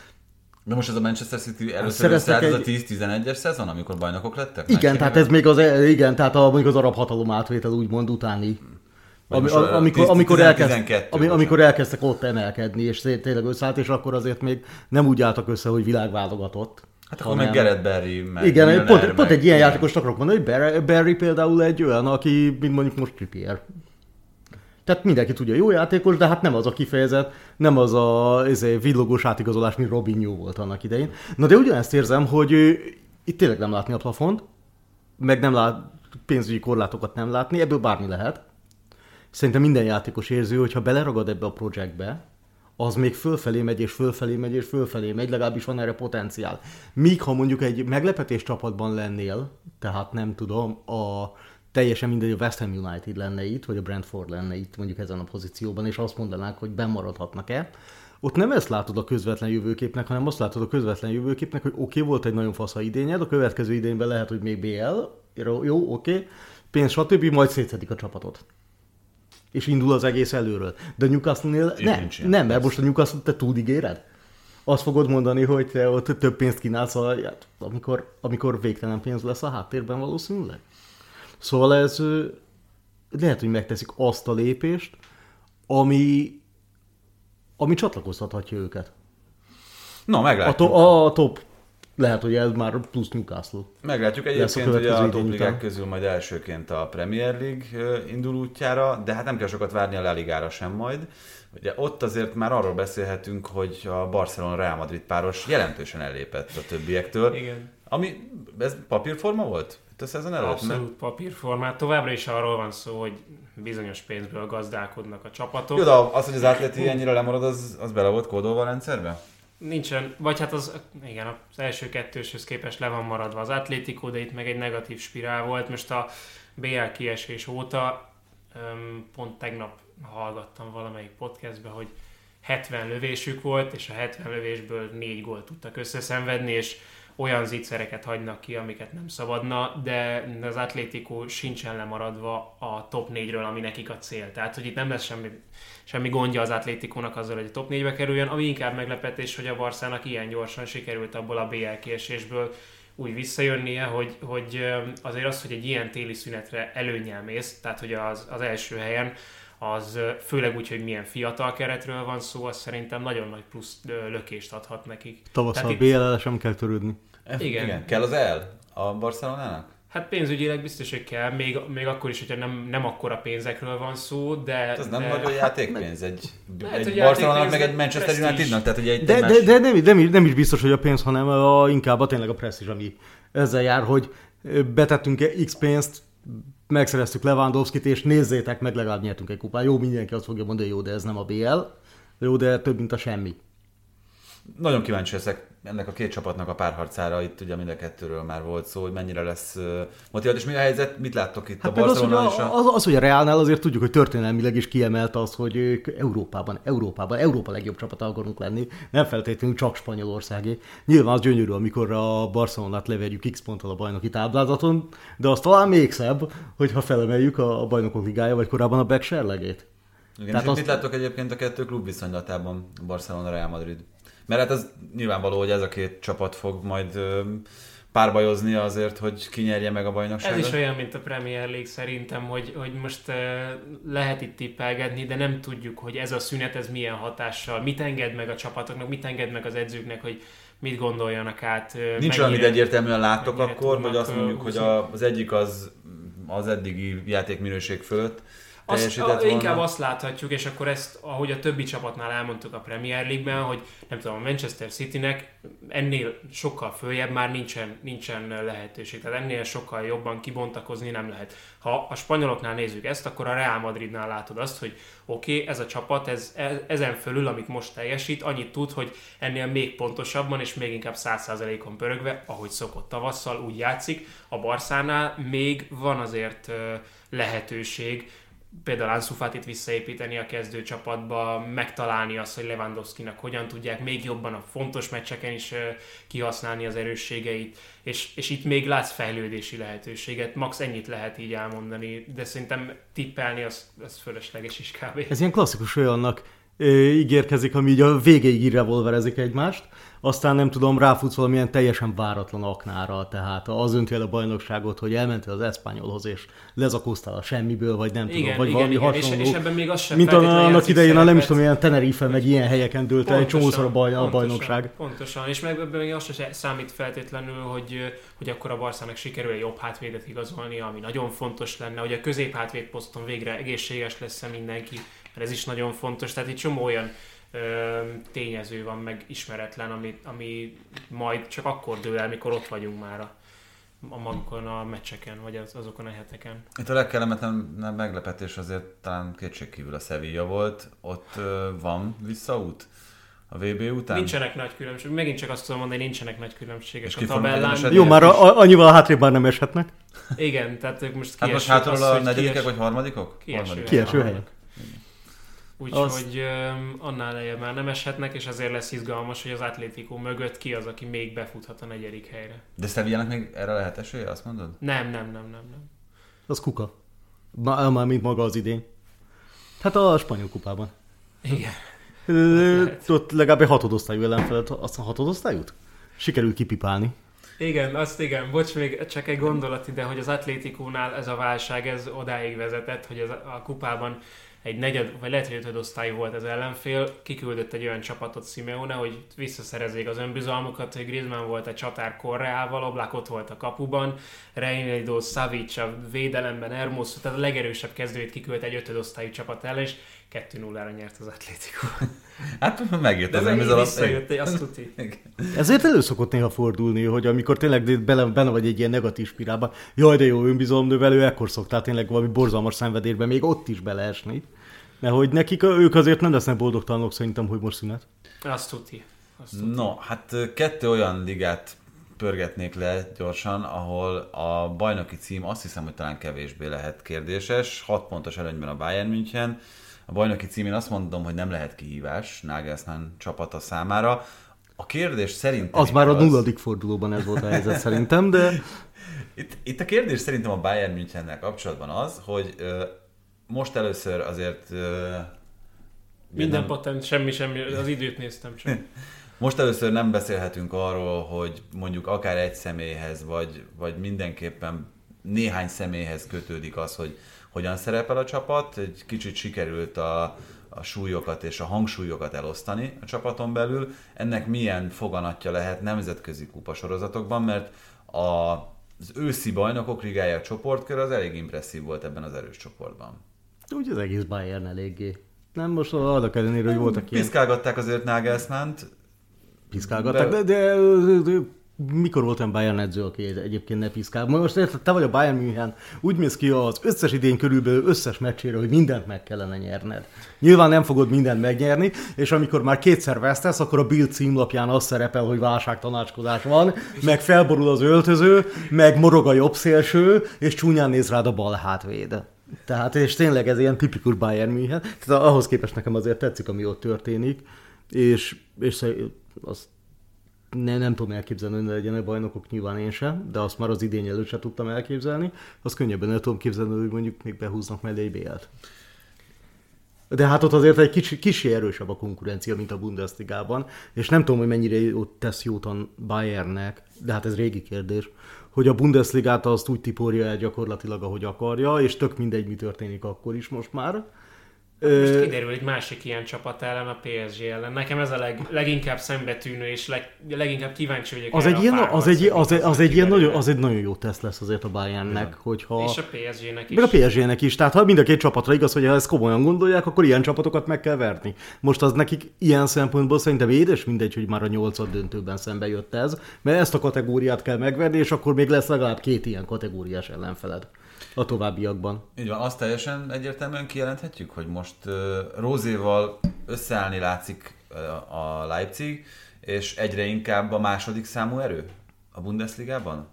De most ez a Manchester City először összeállt egy... ez a tíz-tizenegyes szezon, amikor bajnokok lettek? Igen, tehát ez még az, igen, tehát a, mondjuk az arab hatalom átvétel úgymond utáni. Ami, amikor, amikor, elkezd, ami, amikor elkezdtek ott emelkedni, és tényleg összeállt, és akkor azért még nem úgy álltak össze, hogy világválogatott. Hát akkor meg Gareth Barry, meg igen, Milner, pont, meg, pont egy ilyen igen. játékost akarok mondani, hogy Barry, Barry például egy olyan, aki, mint mondjuk most Trippier. Tehát mindenki tudja, jó játékos, de hát nem az a kifejezet, nem az a ezért, villogós átigazolás, mint Robinho volt annak idején. Na de ugyanezt érzem, hogy itt tényleg nem látni a plafont, meg nem lát, pénzügyi korlátokat nem látni, ebből bármi lehet. Szerintem minden játékos érzi, hogy ha beleragad ebbe a projektbe, az még fölfelé megy, és fölfelé megy, és fölfelé megy, legalábbis van erre potenciál. Míg ha mondjuk egy meglepetés csapatban lennél, tehát nem tudom, a teljesen mindegy, a West Ham United lenne itt, vagy a Brentford lenne itt mondjuk ezen a pozícióban, és azt mondanák, hogy bemaradhatnak-e, ott nem ezt látod a közvetlen jövőképnek, hanem azt látod a közvetlen jövőképnek, hogy oké, okay, volt egy nagyon fasz idényed, a következő idényben lehet, hogy még bé el, jó, oké, okay, pénz, stb., majd szétszedik a csapatot. És indul az egész előről. De Newcastle-nél nem, nem, mert most a Newcastle te túligéred. Azt fogod mondani, hogy te ott több pénzt kínálsz, amikor, amikor végtelen pénz lesz a háttérben valószínűleg. Szóval ez lehet, hogy megteszik azt a lépést, ami, ami csatlakoztathatja őket. No, meglátjuk. A, to, a top, lehet, hogy ez már plusz Newcastle. Meglátjuk. Egyébként ugye a top ligák közül majd elsőként a Premier League indul útjára, de hát nem kell sokat várni a La Ligára sem majd. Ugye ott azért már arról beszélhetünk, hogy a Barcelona-Real Madrid páros jelentősen ellépett a többiektől. Igen. Ami, ez papírforma volt? A szezon előtt? Abszolút papírformát. Továbbra is arról van szó, hogy bizonyos pénzből gazdálkodnak a csapatok. Jó, de az, hogy az Atleti ennyire lemarad, az, az bele volt kódolva a rendszerbe? Nincsen, vagy hát az, igen, az első kettőshöz képest le van maradva az Atlético, de itt meg egy negatív spirál volt. Most a bé el kiesés óta, pont tegnap hallgattam valamelyik podcastbe, hogy hetven lövésük volt, és a hetven lövésből négy gólt tudtak összeszenvedni, és olyan zicsereket hagynak ki, amiket nem szabadna, de az Atlético sincsen lemaradva a top négyről, ami nekik a cél. Tehát, hogy itt nem lesz semmi, semmi gondja az Atlétikónak azzal, hogy a top négybe kerüljön, ami inkább meglepetés, hogy a Barszának ilyen gyorsan sikerült abból a bé el kiesésből úgy visszajönnie, hogy, hogy azért az, hogy egy ilyen téli szünetre előnnyel mész, tehát hogy az, az első helyen, az főleg úgy, hogy milyen fiatal keretről van szó, az szerintem nagyon nagy plusz lökést adhat nekik. Tavasszal a bé el-el sem kell törődni. Igen. Igen. Kell az el a Barcelonának? Hát pénzügyileg biztos, hogy kell, még, még akkor is, hogyha nem, nem akkora pénzekről van szó, de... Ez nem de... nagyon játékpénz, egy, lehet, egy Barcelonának meg egy Manchester Unitednak, tehát ugye egy De, de, de nem, nem, nem is biztos, hogy a pénz, hanem a, inkább a tényleg a presztízs, ami ezzel jár, hogy betettünk X pénzt, megszereztük Lewandowskit, és nézzétek meg, legalább nyertünk egy kupát. Jó, mindenki azt fogja mondani, jó, de ez nem a bé el, jó, de több, mint a semmi. Nagyon kíváncsi leszek ennek a két csapatnak a párharcára, itt ugye mind a kettőről már volt szó, hogy mennyire lesz motivált, és mi a helyzet, mit láttok itt hát a Barcelona az, és a... Az, az, hogy a Realnál azért tudjuk, hogy történelmileg is kiemelt az, hogy ők Európában, Európában, Európa legjobb csapata akarunk lenni, nem feltétlenül csak Spanyolországé. Nyilván az gyönyörű, amikor a Barcelonát leverjük X ponttal a bajnoki táblázaton, de az talán még szebb, hogyha felemeljük a Bajnokok Ligája, vagy korábban a Beck serlegét. Igen, tehát és azt... mit láttok egyébként a kettő klub viszonylatában, Barcelona-Real Madrid? Mert hát ez nyilvánvaló, hogy ez a két csapat fog majd párbajozni azért, hogy kinyerje meg a bajnokságot. Ez is olyan, mint a Premier League szerintem, hogy, hogy most uh, lehet itt tippelgetni, de nem tudjuk, hogy ez a szünet, ez milyen hatással, mit enged meg a csapatoknak, mit enged meg az edzőknek, hogy mit gondoljanak át. Nincs olyan, amit egyértelműen láttok akkor, hogy azt mondjuk, hogy a, az egyik az az eddigi játékminőség fölött teljesített azt, volna. Inkább azt láthatjuk, és akkor ezt, ahogy a többi csapatnál elmondtuk a Premier League-ben, hogy nem tudom, a Manchester Citynek ennél sokkal följebb már nincsen, nincsen lehetőség. Tehát ennél sokkal jobban kibontakozni nem lehet. Ha a spanyoloknál nézzük ezt, akkor a Real Madridnál látod azt, hogy oké, okay, ez a csapat, ez, ezen fölül, amit most teljesít, annyit tud, hogy ennél még pontosabban és még inkább száz százalékon pörögve, ahogy szokott tavasszal, úgy játszik. A Barszánál még van azért lehetőség, például Ansu Fatit visszaépíteni a kezdőcsapatba, megtalálni azt, hogy Lewandowskinak hogyan tudják még jobban a fontos meccseken is kihasználni az erősségeit, és, és itt még látsz fejlődési lehetőséget, max ennyit lehet így elmondani, de szerintem tippelni az, az fölösleges is kb. Ez ilyen klasszikus olyannak ígérkezik, ami így a végéig irrevolverezik egymást, aztán nem tudom, ráfutsz valamilyen teljesen váratlan aknára, tehát az önti el a bajnokságot, hogy elmentél az Espanyolhoz, és lezakoztál a semmiből, vagy nem igen, tudom, vagy igen, valami igen. hasonló. És, és ebben még az sem mint annak idején, nem is tudom, ilyen szerepet. Tenerife, meg ilyen helyeken dőlt el egy csomószor a, baj, a bajnokság. Pontosan, pontosan, és meg ebben még azt sem számít feltétlenül, hogy, hogy akkor a Barszának sikerül egy jobb hátvédet igazolni, ami nagyon fontos lenne, hogy a középhátvéd poszton végre egészséges lesz mindenki, mert ez is nagyon fontos, tehát itt csomó olyan ö, tényező van meg ismeretlen, ami, ami majd csak akkor dől el, mikor ott vagyunk már a, a magukon a meccseken, vagy az, azokon a heteken. Itt a legkellemetlenebb meglepetés azért talán kétségkívül a Sevilla volt, ott ö, van visszaút a vé bé után? Nincsenek nagy különbség, megint csak azt tudom mondani, hogy nincsenek nagy különbségek és a tabellán. Jó, már a, annyival hátrébb már nem eshetnek. Igen, tehát ők most hát most kiesők hátul az, a hogy negyedikek kies... vagy harmadikok? Kieső, Kieső helyen. Úgyhogy az... annál lejjebb már nem eshetnek, és azért lesz izgalmas, hogy az Atlético mögött ki az, aki még befuthat a negyedik helyre. De Sevillának még erre lehet esélye, azt mondod? Nem, nem, nem, nem. nem. Az kuka. Már, már mint maga az idén. Hát a spanyol kupában. Igen. Ott legalább egy hatodosztályú ellenfelet, azt a hatodosztályút sikerül kipipálni. Igen, azt igen. Bocs, még csak egy gondolat ide, hogy az Atlétikónál ez a válság, ez odáig vezetett, hogy az, a kupában egy negyed, vagy lehet, hogy ötödosztályú volt az ellenfél, kiküldött egy olyan csapatot Simeone, hogy visszaszerezzék az önbizalmukat, hogy Griezmann volt egy csatár Correával, Oblak ott volt a kapuban, Reinildo, Savic a védelemben, Hermoso, tehát a legerősebb kezdőjét kiküldte egy ötödosztályú csapat ellen, és kettő nullára nyert az Atlético. Hát megjött az önbizalom. De visszajött, azt tuti. Ezért elő szokott néha fordulni, hogy amikor tényleg bele, benne vagy egy ilyen negatív spirálban, jaj, de jó önbizalomnövelő, ekkor szoktál tényleg valami borzalmas szenvedésben még ott is beleesni. Mert hogy nekik, ők azért nem lesznek boldogtalanok szerintem, hogy most szünet. Azt tuti. Azt tuti. No, hát kettő olyan ligát pörgetnék le gyorsan, ahol a bajnoki cím azt hiszem, hogy talán kevésbé lehet kérdéses. hat pontos előnyben a Bayern München. A bajnoki címén azt mondom, hogy nem lehet kihívás Nagelsmann csapata számára. A kérdés szerintem... Az már a nulladik fordulóban ez volt a helyzet szerintem, de... Itt, itt a kérdés szerintem a Bayern Münchennel kapcsolatban az, hogy ö, most először azért... Ö, Minden nem... patent, semmi, semmi, az időt néztem csak. Most először nem beszélhetünk arról, hogy mondjuk akár egy személyhez, vagy, vagy mindenképpen néhány személyhez kötődik az, hogy hogyan szerepel a csapat. Egy kicsit sikerült a, a súlyokat és a hangsúlyokat elosztani a csapaton belül. Ennek milyen foganatja lehet nemzetközi kupasorozatokban, mert a, az őszi bajnokok ligája csoportkör az elég impresszív volt ebben az erős csoportban. Úgy az egész Bayern eléggé. Nem most annak ellenére, hogy voltak ilyen... Piszkálgatták azért Nagelsmannt. Piszkálgatták, de, de, de, de mikor volt olyan Bayern edző, aki egyébként ne piszkál? Most érted, te vagy a Bayern München, úgy mész ki az összes idén körülbelül összes meccsére, hogy mindent meg kellene nyerned. Nyilván nem fogod mindent megnyerni, és amikor már kétszer vesztesz, akkor a Bild címlapján az szerepel, hogy válságtanácskozás van, meg felborul az öltöző, meg morog a jobb szélső, és csúnyán néz rád a bal hátvéd. Tehát, és tényleg ez ilyen tipikus Bayern München. Tehát ahhoz képest nekem azért tetszik, ami ott történik, és, és azt ne, nem tudom elképzelni, hogy ne legyenek bajnokok, nyilván én sem, de azt már az idény előtt sem tudtam elképzelni. Azt könnyebben el tudom képzelni, hogy mondjuk még behúznak mellé egy bé el-t. De hát ott azért egy kicsi, kicsi erősebb a konkurencia, mint a Bundesligában, és nem tudom, hogy mennyire ott tesz jót a Bayernnek, de hát ez régi kérdés, hogy a Bundesligát azt úgy tiporja el gyakorlatilag, ahogy akarja, és tök mindegy, mi történik akkor is most már. Most kiderül egy másik ilyen csapat ellen, a pé es gé ellen. Nekem ez a leg, leginkább szembetűnő, és leg, leginkább kíváncsi vagyok az erre egy ilyen, a az egy, az, az, az egy ilyen nagyon, az egy nagyon jó teszt lesz azért a Bayernnek, hogyha... És a pé es gének is. Meg a pé es gének is. Tehát ha mind a két csapatra igaz, hogy ha ezt komolyan gondolják, akkor ilyen csapatokat meg kell verni. Most az nekik ilyen szempontból szerintem édes mindegy, hogy már a nyolcad döntőben szembe jött ez, mert ezt a kategóriát kell megverni, és akkor még lesz legalább két ilyen kategóriás ellenfeled a továbbiakban. Így van, azt teljesen egyértelműen kijelenthetjük, hogy most uh, Rózéval összeállni látszik uh, a Leipzig, és egyre inkább a második számú erő a Bundesligában?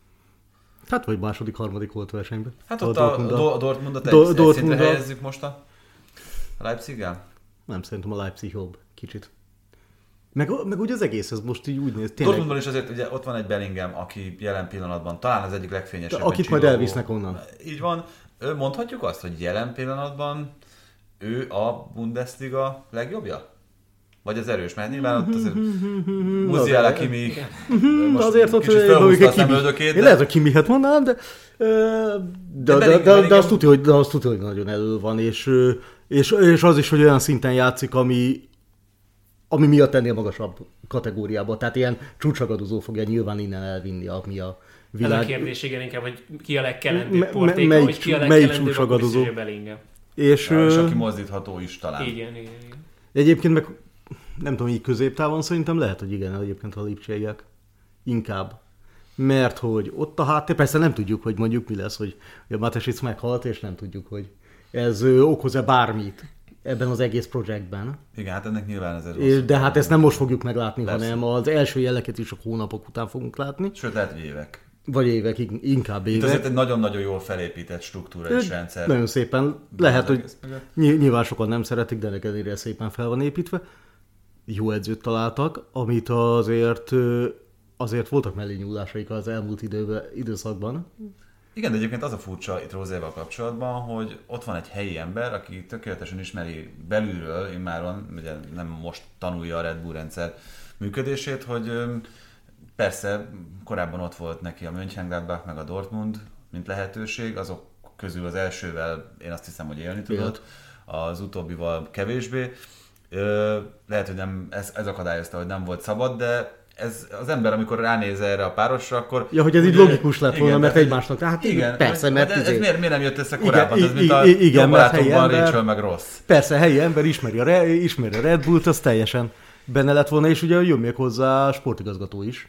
Hát vagy második, harmadik volt versenyben. Hát ott a, a, a Dortmundot egy, egy szintre helyezzük most a Leipziggel? Nem, szerintem a Leipzig jobb, kicsit. Meg, meg úgy az egész, ez most így úgy néz. Tényleg... Dortmundban is azért ugye ott van egy Bellingham, aki jelen pillanatban talán az egyik legfényesebb. Akit majd elvisznek onnan. Így van. Mondhatjuk azt, hogy jelen pillanatban ő a Bundesliga legjobbja? Vagy az erős? Mert nyilván ott azért Musiala, Kimi... Most azért ott kicsit felhúzta a szemöldökét. Én lehet, hogy Kimihet mondanám, de... De, de, de, de azt tudja, hogy, de azt tudja, hogy nagyon elő van, és, és, és az is, hogy olyan szinten játszik, ami ami miatt ennél magasabb kategóriába. Tehát ilyen csúcsagadozó fogja nyilván innen elvinni, ami a világ... Ez a kérdés, igen, inkább, hogy ki a legkelendőbb me, portéka, melyik, hogy ki a melyik legkelendőbb, csúcsagadozó. És, ja, és aki mozdítható is talán. Igen, igen, igen. Egyébként meg nem tudom, így középtávon szerintem lehet, hogy igen, egyébként a Lipcségek. Inkább. Mert hogy ott a háttér, persze nem tudjuk, hogy mondjuk mi lesz, hogy a Matesic meghalt, és nem tudjuk, hogy ez okoz-e bármit ebben az egész projektben. Igen, hát ennek nyilván ez egy De hát ezt nem most fogjuk meglátni, persze, hanem az első jeleket is a hónapok után fogunk látni. Sőt, lehet, hogy évek. Vagy évekig, inkább évek. Itt azért egy nagyon-nagyon jól felépített struktúra és rendszer. Nagyon szépen. Lehet, hogy nyilván sokan nem szeretik, de neked szépen fel van építve. Jó edzőt találtak, amit azért, azért voltak mellé nyúlásaik az elmúlt időben, időszakban. Igen, de egyébként az a furcsa itt Rózéval kapcsolatban, hogy ott van egy helyi ember, aki tökéletesen ismeri belülről, immáron, ugye nem most tanulja a Red Bull rendszer működését, hogy persze korábban ott volt neki a Mönchengladbach meg a Dortmund, mint lehetőség, azok közül az elsővel én azt hiszem, hogy élni tudott, az utóbbival kevésbé. Lehet, hogy nem, ez, ez akadályozta, hogy nem volt szabad, de ez az ember, amikor ránéz erre a párosra, akkor... Ja, hogy ez így logikus lett volna, mert egymásnak... Hát igen, persze, mert... Ez, ez miért, miért nem jött össze korábban? Igen, ez mint a igen, barátokban Rachel meg Ross. Persze, helyi ember ismeri a, Re, ismeri a Red Bullt, az teljesen benne lett volna, és ugye jön még hozzá a sportigazgató is.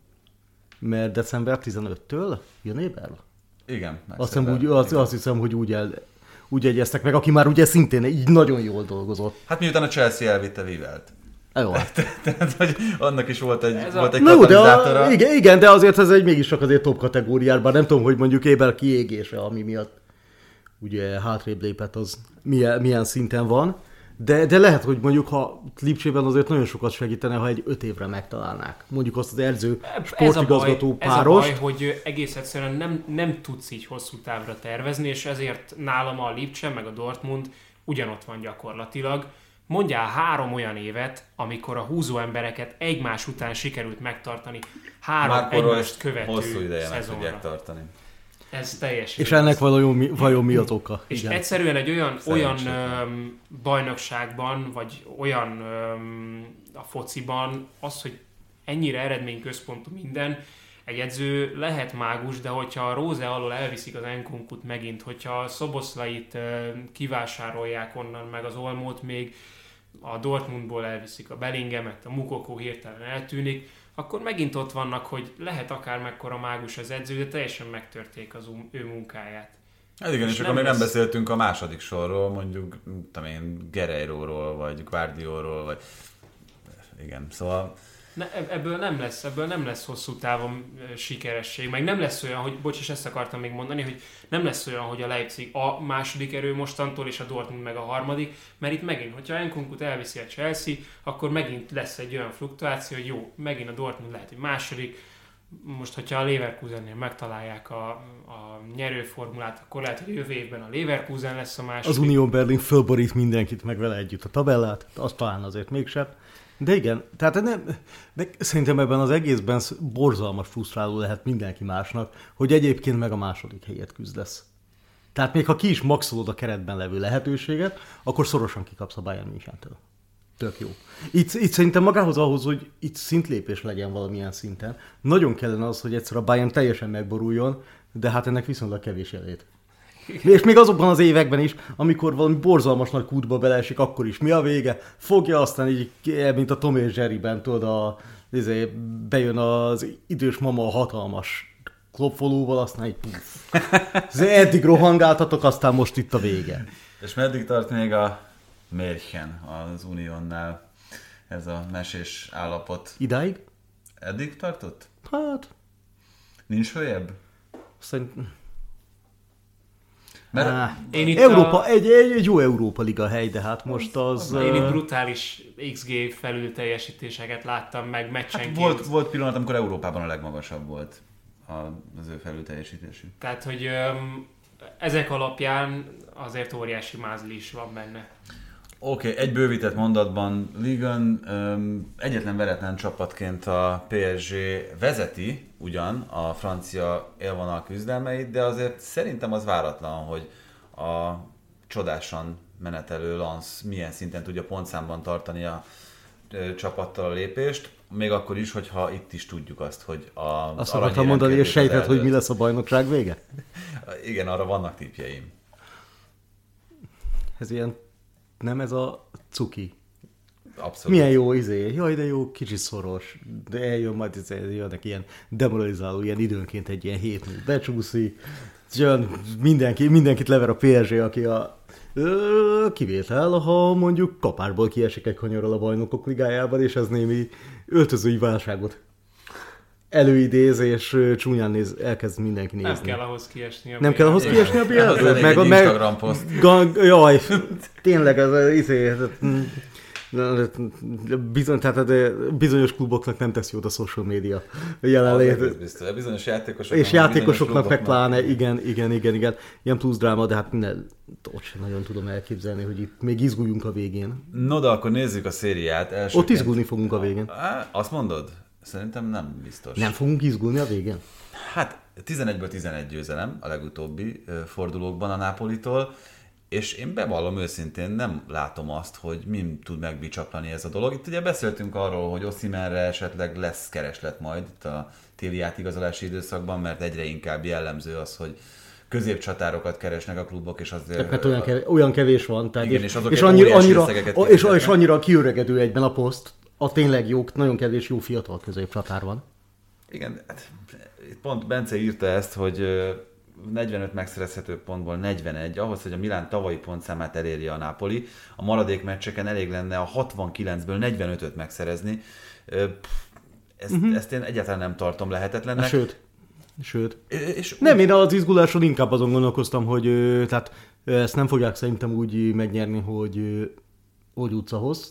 Mert december tizenötödikétől jön Éber? Igen. Azt hiszem, úgy, azt, azt hiszem, hogy úgy, el, úgy egyeztek meg, aki már ugye szintén így nagyon jól dolgozott. Hát miután a Chelsea elvitte Vivelt. Jó. Tehát, hogy annak is volt egy, ez volt a... egy Na, katalizátora. de a, igen, igen, de azért ez egy mégis csak azért top kategóriában. Nem tudom, hogy mondjuk Éber kiégése, ami miatt ugye hátrébb lépett, az milyen, milyen szinten van. De, de lehet, hogy mondjuk, ha Lipcsében azért nagyon sokat segítene, ha egy öt évre megtalálnák. Mondjuk azt az edző sportigazgató párost. Ez a baj, hogy egész egyszerűen nem, nem tudsz így hosszú távra tervezni, és ezért nálam a Lipcse meg a Dortmund ugyanott van gyakorlatilag. Mondjál három olyan évet, amikor a húzó embereket egymás után sikerült megtartani három egymást követő hosszú ideje meg szezonra. tudják tartani. Ez teljesen. És ennek vajon, vajon mi az oka? És igen. egyszerűen egy olyan, olyan öm, bajnokságban, vagy olyan öm, a fociban az, hogy ennyire eredményközpontú minden, egy edző lehet mágus, de hogyha a Rose alól elviszik az Nkunkut megint, hogyha a Szoboszlait kivásárolják onnan, meg az Olmót még, a Dortmundból elviszik a Bellinghamet, a Mukoko hirtelen eltűnik, akkor megint ott vannak, hogy lehet akár mekkora mágus az edző, de teljesen megtörték az ő munkáját. Hát igen, és, és akkor még nem beszéltünk a második sorról, mondjuk, tudom én, Guerreiróról, vagy Guardiolról, vagy igen, szóval... Ne, ebből nem lesz, ebből nem lesz hosszú távon sikeresség, meg nem lesz olyan, hogy, bocs, és ezt akartam még mondani, hogy nem lesz olyan, hogy a Leipzig a második erő mostantól, és a Dortmund meg a harmadik, mert itt megint, hogyha Nkunkut elviszi a Chelsea, akkor megint lesz egy olyan fluktuáció, hogy jó, megint a Dortmund lehet egy második, most, hogyha a Leverkusennél megtalálják a, a nyerőformulát, akkor lehet, hogy jövő évben a Leverkusen lesz a második. Az Union Berlin fölborít mindenkit, meg vele együtt a tabellát, azt talán azért mégsem. De igen, tehát nem, de szerintem ebben az egészben borzalmas frusztráló lehet mindenki másnak, hogy egyébként meg a második helyet küzdesz. Tehát még ha ki is maxolod a keretben levő lehetőséget, akkor szorosan kikapsz a Bayern Münchentől. Tök jó. Itt, itt szerintem magához ahhoz, hogy itt szintlépés legyen valamilyen szinten, nagyon kellene az, hogy egyszer a Bayern teljesen megboruljon, de hát ennek viszonylag kevés elét. És még azokban az években is, amikor valami borzalmas nagy kútba beleesik, akkor is mi a vége? Fogja aztán így, mint a Tom és Jerryben, tudod, a, izé, bejön az idős mama a hatalmas klopfolóval, aztán egy puff. Eddig rohangáltatok, aztán most itt a vége. És meddig tart még a Mérchen az Uniónnál ez a mesés állapot? Idáig? Eddig tartott? Hát... Nincs följebb? Szerintem... Mert ah, én itt Európa, a... egy, egy, egy jó Európa Liga hely, de hát most az... Én itt brutális iksz gé felül teljesítéseket láttam meg meccsenként. Hát volt, volt pillanat, amikor Európában a legmagasabb volt az ő felül teljesítésű. Tehát, hogy öm, ezek alapján azért óriási mázli is van benne. Oké, okay, egy bővített mondatban Ligan um, egyetlen veretlen csapatként a pé es gé vezeti ugyan a francia élvonal küzdelmeit, de azért szerintem az váratlan, hogy a csodásan menetelő Lens milyen szinten tudja pontszámban tartani a ö, csapattal a lépést, még akkor is, hogyha itt is tudjuk azt, hogy a azt akartam mondani, és sejtett, hogy mi lesz a bajnokság vége? Igen, arra vannak tippjeim. Ez ilyen nem ez a cuki. Abszolút. Milyen jó izé, jaj de jó, kicsi szoros, de eljön majd izé, jönnek ilyen demoralizáló, ilyen időnként egy ilyen hét múlt becsúszik, jön mindenki, mindenkit lever a pé es gé, aki a ö, kivétel, ha mondjuk kapásból kiesik egy kanyarral a bajnokok ligájában, és ez némi öltözői válságot előidéz, és csúnyán néz, elkezd mindenki nézni. Nem kell ahhoz kiesni a Nem kell ahhoz kiesni a bé el-ből? Meg a Instagram poszt. Jaj, tényleg ez izé... Bizony, tehát bizonyos kluboknak nem tesz jót a social media jelenlét. Biztos, bizonyos játékosoknak. És játékosoknak meg pláne, igen, igen, igen, igen. Ilyen plusz dráma, de hát minden, ott sem nagyon tudom elképzelni, hogy itt még izguljunk a végén. No, de akkor nézzük a szériát. Elsőként... Ott izgulni fogunk a végén. Á, azt mondod? Szerintem nem biztos. Nem fogunk izgulni a végén? Hát tizenegyből tizenegy győzelem a legutóbbi fordulókban a Napolitól, és én bevallom őszintén, nem látom azt, hogy min tud megbicsaklani ez a dolog. Itt ugye beszéltünk arról, hogy Osimhenre esetleg lesz kereslet majd itt a téli átigazolási időszakban, mert egyre inkább jellemző az, hogy középcsatárokat keresnek a klubok, és azért... Tehát olyan, kevés, olyan kevés van. Tehát igen, és, és, és, annyira, annyira, és, és annyira kiöregedő egyben a poszt, a tényleg jó, nagyon kevés jó fiatal középcsatár van. Igen, hát, pont Bence írta ezt, hogy negyvenöt megszerezhető pontból negyvenegy, ahhoz, hogy a Milán tavalyi pontszámát elérje a Napoli, a maradék meccseken elég lenne a hatvankilencből negyvenötöt megszerezni. Ezt, uh-huh. ezt én egyáltalán nem tartom lehetetlennek. Sőt, sőt. És nem, én az izguláson inkább azon gondolkoztam, hogy tehát, ezt nem fogják szerintem úgy megnyerni, hogy, hogy utcahossz.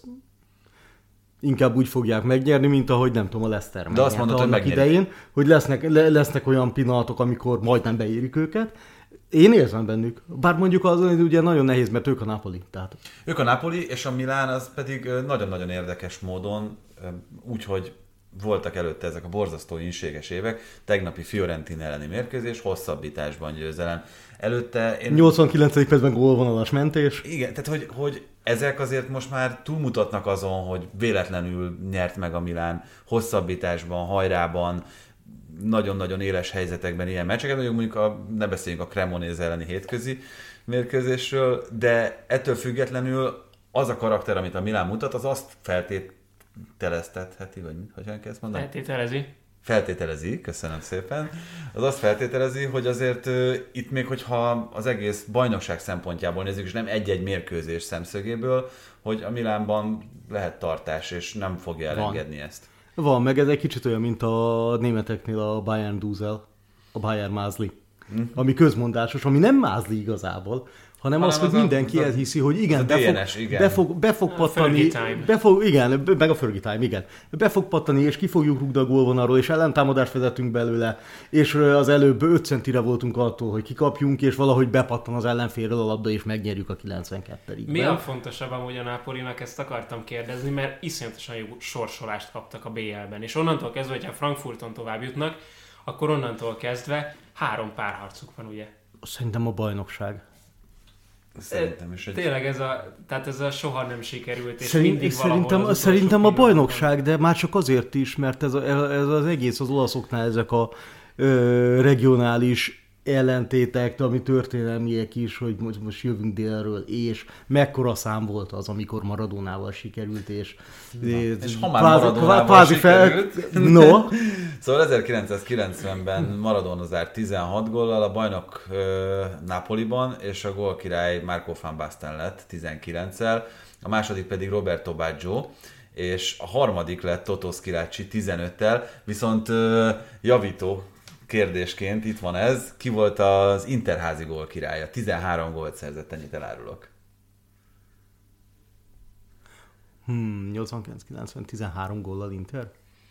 Inkább úgy fogják megnyerni, mint ahogy nem tudom, a Leicester de azt mondod, hogy megnyerik. Idején, hogy lesznek, le, lesznek olyan pillanatok, amikor majdnem beérik őket. Én érzem bennük. Bár mondjuk az ugye nagyon nehéz, mert ők a Napoli. Tehát... Ők a Napoli, és a Milán az pedig nagyon-nagyon érdekes módon, úgyhogy voltak előtte ezek a borzasztó ínséges évek, tegnapi Fiorentina elleni mérkőzés, hosszabbításban győzelem. Előtte... Én... nyolcvankilencedik percben gólvonalas mentés. Igen, tehát hogy, hogy ezek azért most már túlmutatnak azon, hogy véletlenül nyert meg a Milán hosszabbításban, hajrában, nagyon-nagyon éles helyzetekben ilyen meccseket, mondjuk a, ne beszéljünk a Cremonese elleni hétközi mérkőzésről, de ettől függetlenül az a karakter, amit a Milán mutat, az azt feltételeztetheti, vagy hogyan kell ezt mondani? Feltételezi. Feltételezi, köszönöm szépen. Az azt feltételezi, hogy azért uh, itt még, hogyha az egész bajnokság szempontjából nézzük, és nem egy-egy mérkőzés szemszögéből, hogy a Milánban lehet tartás, és nem fogja elengedni Van. ezt. Van, meg ez egy kicsit olyan, mint a németeknél a Bayern Dusel, a Bayern Mázli, hm? ami közmondásos, ami nem mázli igazából, hanem, hanem az, hogy az mindenki a, elhiszi, hogy igen, be fog, igen. Be fog, be fog pattani, be fog, igen, meg a Fergie time, igen, be fog pattani, és ki fogjuk rúgni a gólvonalról, és ellentámadást vezetünk belőle, és az előbb öt centire voltunk attól, hogy kikapjunk, és valahogy bepattan az ellenfélről a labda, és megnyerjük a kilencvenkettedik. Mi a fontosabb amúgy a Napolinak, ezt akartam kérdezni, mert iszonyatosan jó sorsolást kaptak a bé el-ben, és onnantól kezdve, hogyha Frankfurton tovább jutnak, akkor onnantól kezdve három párharcuk van, ugye? Szerintem a bajnokság. Szerintem is egy... Tényleg ez a, tehát ez a soha nem sikerült, és Szerint, mindig szerintem, valahol Szerintem a bajnokság, de már csak azért is, mert ez, a, ez az egész az olaszoknál ezek a ö, regionális ellentétek, ami történelmiek is, hogy most, most jövünk délről, és mekkora szám volt az, amikor Maradónával sikerült, és, és ha már Maradónával sikerült, fel... no. Szóval ezerkilencszázkilencvenben Maradona zárt tizenhat góllal a bajnok uh, Napoliban, és a gólkirály Marco van Basten lett tizenkilenccel, a második pedig Roberto Baggio, és a harmadik lett Totò Schillaci tizenöttel, viszont uh, javító kérdésként itt van ez, ki volt az Interházi gól királya? tizenhárom gólt szerzett, ennyit elárulok. Hmm, nyolcvankilenc kilencven tizenhárom góllal Inter?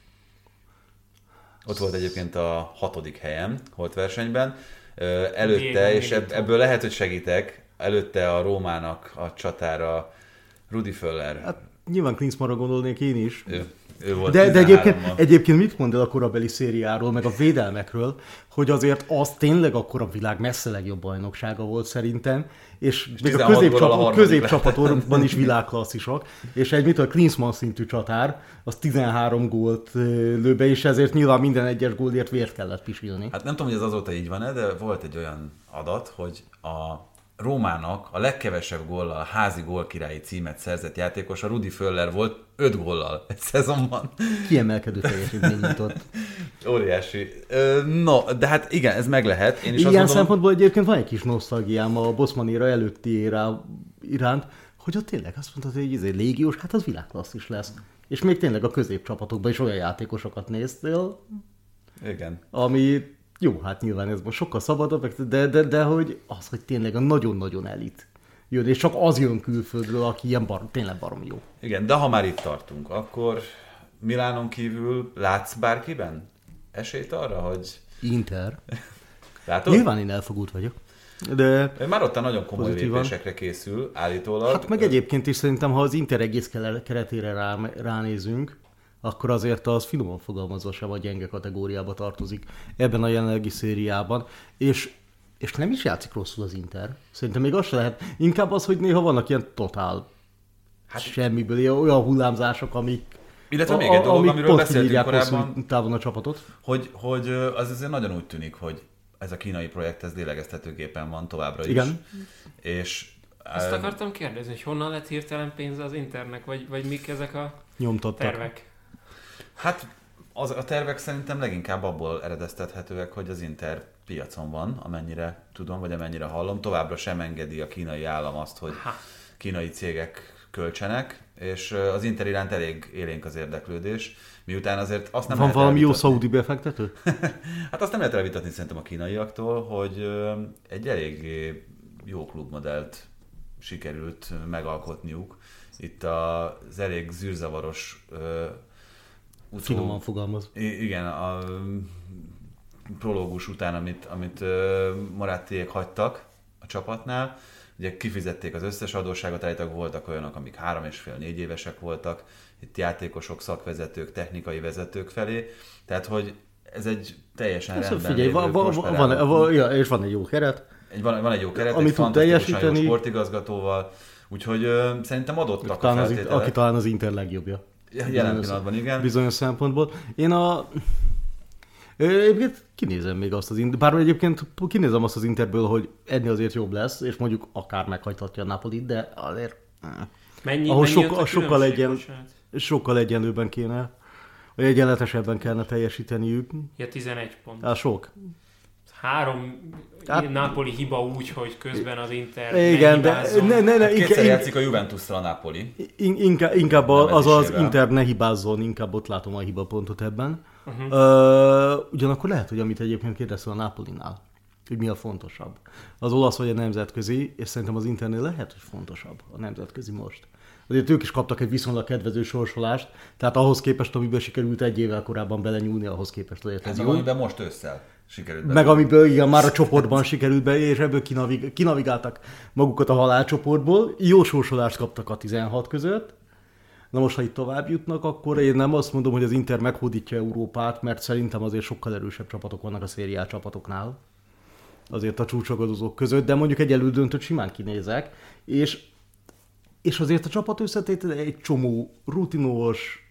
Ott volt egyébként a hatodik helyen, holt versenyben. Előtte, és ebből lehet, hogy segítek, előtte a Rómának a csatára Rudi Völler. Hát nyilván Klinsmannra gondolnék én is. Ő. Volt de, de egyébként, egyébként mit mond el a korabeli szériáról, meg a védelmekről, hogy azért az tényleg akkor a világ messze legjobb bajnoksága volt szerintem, és, és még a középcsapatban középcsapatban is világklasszisok, és egy mit a Klinsmann szintű csatár, az tizenhárom gólt lő be, és ezért nyilván minden egyes gólért vért kellett pisilni. Hát nem tudom, hogy ez azóta így van-e, de volt egy olyan adat, hogy a Rómának a legkevesebb góllal a házi gólkirályi címet szerzett játékos a Rudi Völler volt öt góllal egy szezonban. Kiemelkedő teljesítmény nyitott. Óriási. No, de hát igen, ez meg lehet. Én is Ilyen gondolom... szempontból egyébként van egy kis nosztalgiám a Bosman éra előtti éra iránt, hogy ott tényleg azt mondtad, hogy ez egy légiós, hát az világklasszis lesz. És még tényleg a középcsapatokban is olyan játékosokat néztél, Igen. Ami, jó, hát nyilván ez most sokkal szabadabb, de, de, de hogy az, hogy tényleg a nagyon-nagyon elit jön, és csak az jön külföldről, aki ilyen bar, tényleg barom jó. Igen, de ha már itt tartunk, akkor Milánon kívül látsz bárkiben esélyt arra, hogy... Inter. Látod? Nyilván én elfogult vagyok. De már ott a nagyon komoly pozitívan. Lépésekre készül, állítólag. Hát meg egyébként is szerintem, ha az Inter egész keretére rá, ránézünk, akkor azért az finoman fogalmazva sem a gyenge kategóriába tartozik ebben a jelenlegi szériában. És, és nem is játszik rosszul az Inter. Szerintem még az se lehet. Inkább az, hogy néha vannak ilyen totál hát, semmiből, ilyen olyan hullámzások, amik illetve még egy dolog, amiről beszéltünk korábban, távon a csapatot. Hogy, hogy az azért nagyon úgy tűnik, hogy ez a kínai projekt, ez lélegeztetőképpen van továbbra is. Igen. És azt akartam kérdezni, hogy honnan lett hirtelen pénze az Internek, vagy, vagy mik ezek a nyomtattak tervek? Hát az, a tervek szerintem leginkább abból eredeztethetőek, hogy az Inter piacon van, amennyire tudom, vagy amennyire hallom. Továbbra sem engedi a kínai állam azt, hogy ha. kínai cégek költsenek, és az Inter iránt elég élénk az érdeklődés, miután azért azt nem van lehet valami elvitatni. Jó szaudi befektető? Hát azt nem lehet elvitatni szerintem a kínaiaktól, hogy egy elég jó klubmodellt sikerült megalkotniuk. Itt az elég zűrzavaros utó... Finoman fogalmaz. Igen, a prológus után, amit, amit Morattiék hagytak a csapatnál, ugye kifizették az összes adósságot, állítólag voltak olyanok, amik három és fél, négy évesek voltak, itt játékosok, szakvezetők, technikai vezetők felé, tehát hogy ez egy teljesen ezt rendben figyelj, lévő, van, van, van, ja, és van egy jó keret. Egy, van, van egy jó keret, amit egy fantasztikusan jó sportigazgatóval, úgyhogy ö, szerintem adottak talán a feltételek. Az, aki talán az Inter legjobbja. Jelen pillanatban, igen. Bizonyos szempontból. Én a... Egyébként kinézem még azt az Inter, bár egyébként kinézem azt az Interből, hogy ennél azért jobb lesz, és mondjuk akár meghagyhatja a Napolit, de azért... Mennyi, ahol mennyi sokkal, sokkal, egyen, sokkal egyenlőbben kéne, vagy egyenletesebben kellene teljesíteniük. Ja, tizenegy pont. Hát sok. Három hát, Napoli hiba úgy, hogy közben az Inter igen, ne de ne, ne, ne, hát kétszer játszik a Juventusszal a Napoli. Inkább, inkább az az Inter ne hibázzon, inkább ott látom a hibapontot ebben. Uh-huh. Uh, ugyanakkor lehet, hogy amit egyébként kérdeztél a Napolinál, hogy mi a fontosabb. Az olasz vagy a nemzetközi, és szerintem az Internél lehet, hogy fontosabb a nemzetközi most. Azért ők is kaptak egy viszonylag kedvező sorsolást, tehát ahhoz képest, amiben sikerült egy évvel korábban belenyúlni, ahhoz képest lehet ez hát, jó. Amiben most ősszel sikerült be. Meg amiből igen, már a csoportban sikerült be, és ebből kinavig- kinavigáltak magukat a halálcsoportból. Jó sorsolást kaptak a tizenhat között. Na most, ha itt tovább jutnak, akkor én nem azt mondom, hogy az Inter meghódítja Európát, mert szerintem azért sokkal erősebb csapatok vannak a szériá csapatoknál. Azért a csúcsogadozók között, de mondjuk egy elődöntőt simán kinézek, és, és azért a csapat összetétele egy csomó rutinos,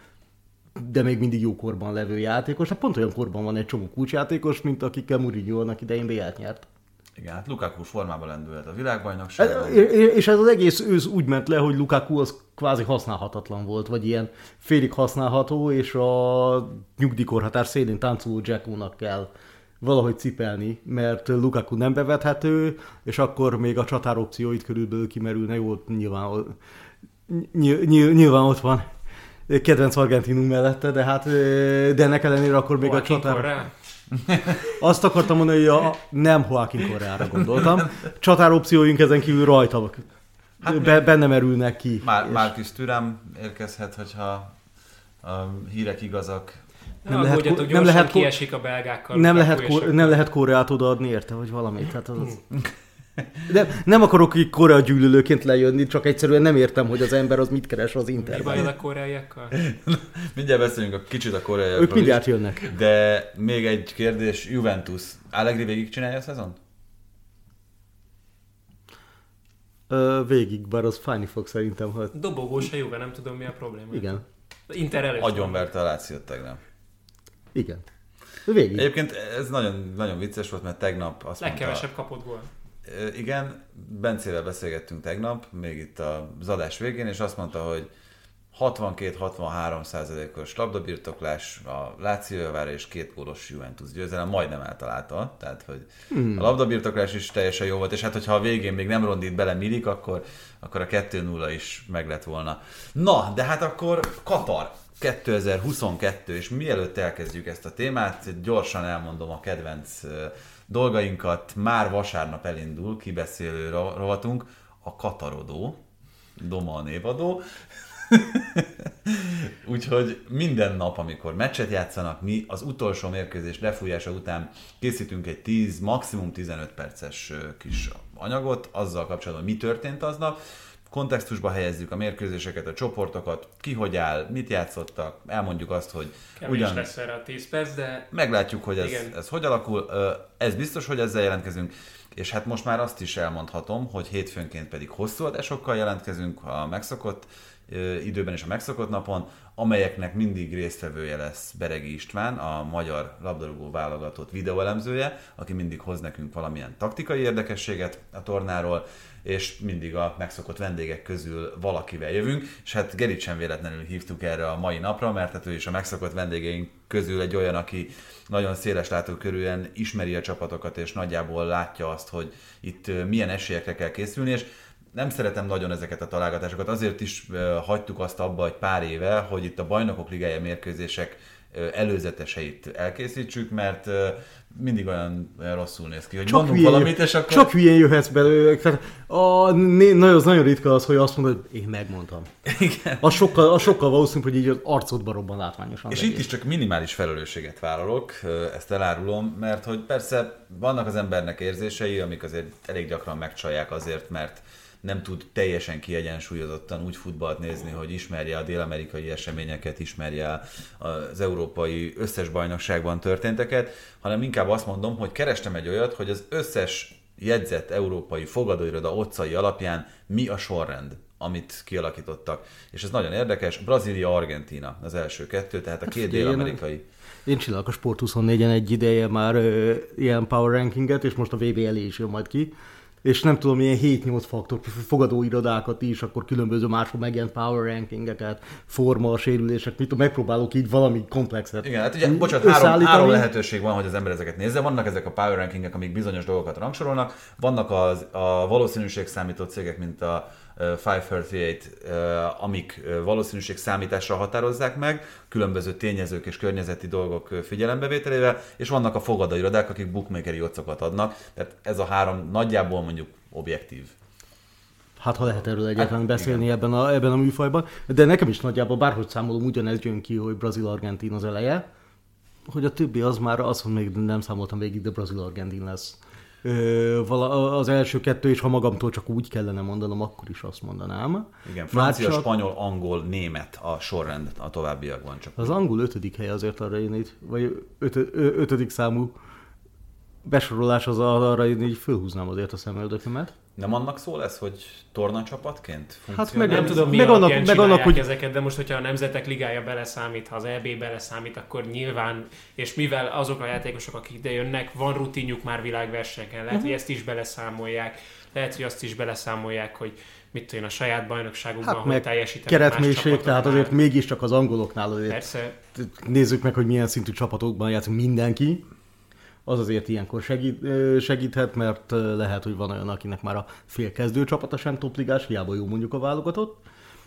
de még mindig jó korban levő játékos. Hát pont olyan korban van egy csomó kulcsjátékos, mint akikkel Mourinho annak idején bé el-t nyert. Igen, hát Lukaku formában lendülhet a világbajnokságban. És ez az egész ősz úgy ment le, hogy Lukaku az kvázi használhatatlan volt, vagy ilyen félig használható, és a nyugdíjkorhatár szélén táncoló Dzsekónak kell valahogy cipelni, mert Lukaku nem bevethető, és akkor még a csatáropcióit körülbelül kimerülne, jó, nyilván, nyilván, nyilván ott van kedvenc argentinunk mellette, de hát de ennek ellenére akkor még Joaquin a csatár... Correa? Azt akartam mondani, hogy a... nem Joaquin Correára gondoltam. Csatáropcióink ezen kívül rajta hát be, benne merülnek ki. Már, és... Marcus Thuram érkezhet, hogyha a hírek igazak. Nem lehet, ko- nem lehet ko- kiesik a belgákkal. Nem lehet, ko- nem lehet Koreát odaadni, érte, vagy valamit. Hát az... De nem akarok így Korea gyűlölőként lejönni, csak egyszerűen nem értem, hogy az ember az mit keres az Interben. Mi baj a koreaiakkal? Mindjárt beszélünk a kicsit a koreaiakról. Ők mindjárt jönnek. De még egy kérdés, Juventus. Allegri végig csinálja a szezon? Ö, végig, bár az fájni fog szerintem. Ha... Dobogós a Juve, nem tudom mi a probléma. Igen. Inter előtt. Agyonverte a Lációt tegnap. Igen. Végig. Egyébként ez nagyon, nagyon vicces volt, mert tegnap azt legkevesebb mondta... kapott gól. Igen, Bencével beszélgettünk tegnap, még itt az adás végén, és azt mondta, hogy hatvankét-hatvanhárom százalékos labdabirtoklás a Láció javára, és két gólos Juventus győzelem, majdnem eltalálta, tehát hogy hmm. a labdabirtoklás is teljesen jó volt, és hát hogyha a végén még nem rondít bele Milik, akkor, akkor a kettő nulla is meg lett volna. Na, de hát akkor Katar. kétezer-huszonkettő, és mielőtt elkezdjük ezt a témát, gyorsan elmondom a kedvenc dolgainkat. Már vasárnap elindul kibeszélő rovatunk, a Katarodó, Doma a névadó. Úgyhogy minden nap, amikor meccset játszanak, mi az utolsó mérkőzés lefújása után készítünk egy tíz, maximum tizenöt perces kis anyagot, azzal kapcsolatban, mi történt aznap. Kontextusba helyezzük a mérkőzéseket, a csoportokat, ki hogy áll, mit játszottak, elmondjuk azt, hogy kevés ugyan... lesz erre a tíz perc, de... Meglátjuk, hogy ez, ez hogy alakul. Ez biztos, hogy ezzel jelentkezünk. És hát most már azt is elmondhatom, hogy hétfőnként pedig hosszú adásokkal jelentkezünk a megszokott időben és a megszokott napon, amelyeknek mindig résztvevője lesz Beregi István, a magyar labdarúgó válogatott videóelemzője, aki mindig hoz nekünk valamilyen taktikai érdekességet a tornáról, és mindig a megszokott vendégek közül valakivel jövünk, és hát Gerit sem véletlenül hívtuk erre a mai napra, mert hát ő is a megszokott vendégeink közül egy olyan, aki nagyon széles látókörűen ismeri a csapatokat, és nagyjából látja azt, hogy itt milyen esélyekre kell készülni, és nem szeretem nagyon ezeket a találgatásokat, azért is uh, hagytuk azt abba egy pár éve, hogy itt a Bajnokok Ligája mérkőzések uh, előzeteseit elkészítsük, mert uh, mindig olyan, olyan rosszul néz ki, hogy csak mondunk hülyén, valamit, és akkor... Csak hülyén jöhetsz belőle. A, nagyon, nagyon ritka az, hogy azt mondod, hogy én megmondtam. Igen. Az sokkal, az sokkal valószínűbb, hogy így az arcodba robban látványosan. És itt is csak minimális felelősséget vállalok, ezt elárulom, mert hogy persze vannak az embernek érzései, amik azért elég gyakran megcsalják azért, mert nem tud teljesen kiegyensúlyozottan úgy futballt nézni, hogy ismerje a dél-amerikai eseményeket, ismerje az európai összes bajnokságban történteket, hanem inkább azt mondom, hogy kerestem egy olyat, hogy az összes jegyzett európai fogadóiroda otcai alapján mi a sorrend, amit kialakítottak. És ez nagyon érdekes. Brazília-Argentína az első kettő, tehát a két hát, dél-amerikai. Én, én csinálok a Sport huszonnégyen egy ideje már ö, ilyen power rankinget, és most a vé bé elé is jön majd ki. És nem tudom, ilyen hét-nyolc faktor, fogadóirodákat is, akkor különböző máshol megjelent power rankingeket, forma, sérülések, mit tudom, megpróbálok így valami komplexet. Igen, hát ugye, bocsánat, három, három lehetőség van, hogy az ember ezeket nézze. Vannak ezek a power rankingek, amik bizonyos dolgokat rangsorolnak, vannak az, a valószínűségszámító cégek, mint a ötszázharmincnyolc, amik valószínűségszámításra határozzák meg, különböző tényezők és környezeti dolgok figyelembevételével, és vannak a fogadóirodák, akik bookmakeri oddszokat adnak, tehát ez a három nagyjából mondjuk objektív. Hát ha lehet erről egyáltalán hát, beszélni ebben a, ebben a műfajban, de nekem is nagyjából bárhogy számolom ugyanez jön ki, hogy Brazil-Argentin az eleje, hogy a többi az már, azt még nem számoltam végig, de Brazil-Argentin lesz. Ö, vala, az első kettő, és ha magamtól csak úgy kellene mondanom, akkor is azt mondanám. Igen, francia, csak... spanyol, angol, német a sorrend a továbbiakban csak. Az angol ötödik hely azért arra jön így, vagy öt, ö, ötödik számú besorolás az arra jön így, fölhúznám azért a szemöldökömet. Nem annak szó lesz, hogy tornacsapatként hát meg nem tudom, mi meg alapján annak, csinálják meg annak, hogy... ezeket, de most, hogyha a Nemzetek Ligája beleszámít, ha az é bé beleszámít, akkor nyilván, és mivel azok a játékosok, akik ide jönnek, van rutinjuk már világversenyeken, lehet, uh-huh. hogy ezt is beleszámolják, lehet, hogy azt is beleszámolják, hogy mit tudom, a saját bajnokságukban, hát hogy teljesítenek más keretmélység, tehát azért mégiscsak az angoloknál azért persze. Nézzük meg, hogy milyen szintű csapatokban játszik mindenki. Az azért ilyenkor segít, segíthet, mert lehet, hogy van olyan, akinek már a félkezdő csapata sem topligás, hiába jó mondjuk a válogatott.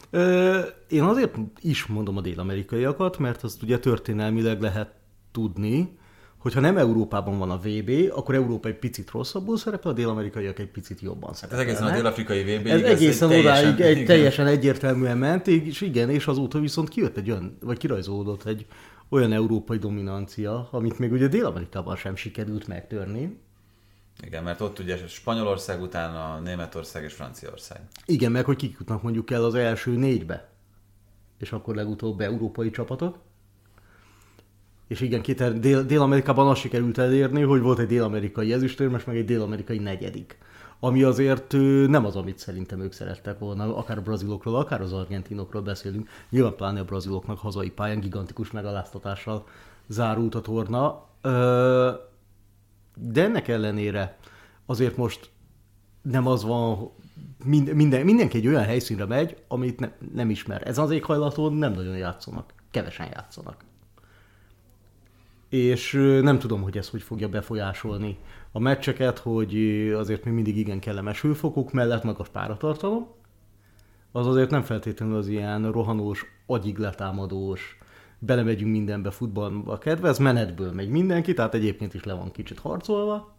Én azért is mondom a dél-amerikaiakat, mert azt ugye történelmileg lehet tudni, hogyha nem Európában van a vé bé, akkor Európa egy picit rosszabbul szerepel, a dél-amerikaiak egy picit jobban szerepelnek. Ez egészen a dél-afrikai vé bé. Ez egészen egy odáig teljesen, egy teljesen egyértelműen ment, és igen, és azóta viszont kijött egy olyan, vagy kirajzolódott egy olyan európai dominancia, amit még ugye Dél-Amerikában sem sikerült megtörni. Igen, mert ott ugye Spanyolország után a Németország és Franciaország. Igen, meg hogy kik jutnak mondjuk el az első négybe, és akkor legutóbb európai csapatok. És igen, két, Dél- Dél-Amerikában azt sikerült elérni, hogy volt egy dél-amerikai ezüstérmes, meg egy dél-amerikai negyedik. Ami azért nem az, amit szerintem ők szerettek volna, akár a brazilokról, akár az argentinokról beszélünk. Nyilván pláne a braziloknak hazai pályán gigantikus megaláztatással zárult a torna. De ennek ellenére azért most nem az van, minden, mindenki egy olyan helyszínre megy, amit ne, nem ismer. Ez az éghajlaton nem nagyon játszanak, kevesen játszanak. És nem tudom, hogy ez hogy fogja befolyásolni a meccseket, hogy azért még mindig igen kellemes hőfokok mellett magas páratartalom, az azért nem feltétlenül az ilyen rohanós, agyig letámadós, belemegyünk mindenbe, futballba kedvez, menetből megy mindenki, tehát egyébként is le van kicsit harcolva.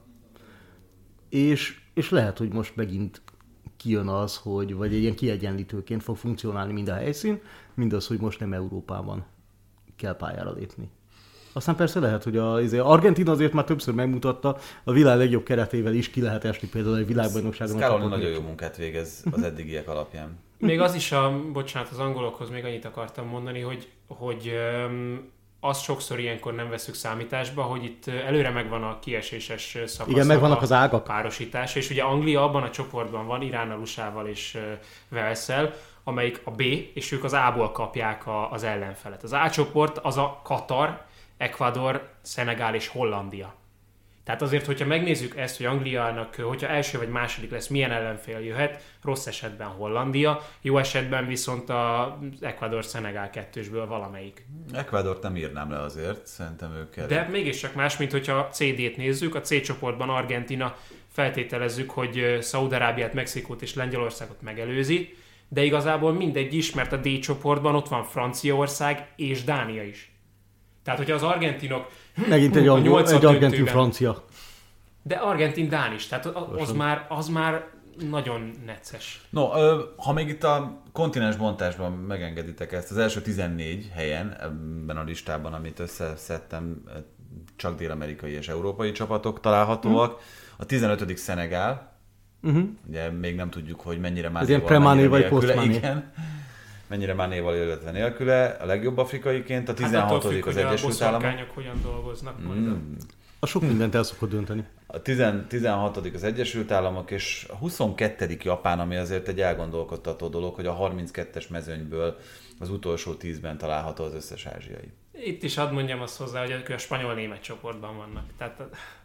És, és lehet, hogy most megint kijön az, hogy vagy egy ilyen kiegyenlítőként fog funkcionálni mind a helyszín, mindaz, hogy most nem Európában kell pályára lépni. Aztán persze lehet, hogy az Argentina azért már többször megmutatta, a világ legjobb keretével is ki lehet esni például egy világbajnokságon. Scaloni nagyon jó munkát végez az eddigiek alapján. Még az is a, bocsánat, az angolokhoz még annyit akartam mondani, hogy, hogy um, azt sokszor ilyenkor nem veszük számításba, hogy itt előre megvan a kieséses szakasz. Igen, megvannak az ágak. Párosítás, és ugye Anglia abban a csoportban van Iránnal, u es á-val és Walesszel, amelyik a B, és ők az A-ból kapják a, az ellenfelet. Az A csoport az a Katar, Ecuador, Szenegál és Hollandia. Tehát azért, hogyha megnézzük ezt, hogy Angliának, hogyha első vagy második lesz, milyen ellenfél jöhet, rossz esetben Hollandia, jó esetben viszont az Ecuador-Szenegál kettősből valamelyik. Ecuadort nem írnám le azért, szerintem ők kell. De mégiscsak más, mint hogyha a cé dét nézzük, a C csoportban Argentina, feltételezzük, hogy Szaúd-Arábiát, Mexikót és Lengyelországot megelőzi, de igazából mindegy is, mert a D csoportban ott van Franciaország és Dánia is. Tehát, hogyha az argentinok... Megint egy, angol, egy argentin-francia. De argentin-dán is, tehát az már, az már nagyon necces. No, ha még itt a kontinens bontásban megengeditek ezt, az első tizennégy helyen ebben a listában, amit összeszedtem, csak dél-amerikai és európai csapatok találhatóak. Mm. A tizenötödik Szenegál, uh-huh. Ugye még nem tudjuk, hogy mennyire Manéval, mennyire nélküle, igen. Mennyire Manéval, illetve nélküle, a legjobb afrikaiként, a tizenhatodik Hát az Egyesült Államok. A hogyan dolgoznak majd. Mm. A sok mindent el szokott dönteni. A tizenhatodik az Egyesült Államok, és a huszonkettedik Japán, ami azért egy elgondolkodtató dolog, hogy a harminckettes mezőnyből az utolsó tízben található az összes ázsiai. Itt is hadd mondjam azt hozzá, hogy a spanyol-német csoportban vannak. Tehát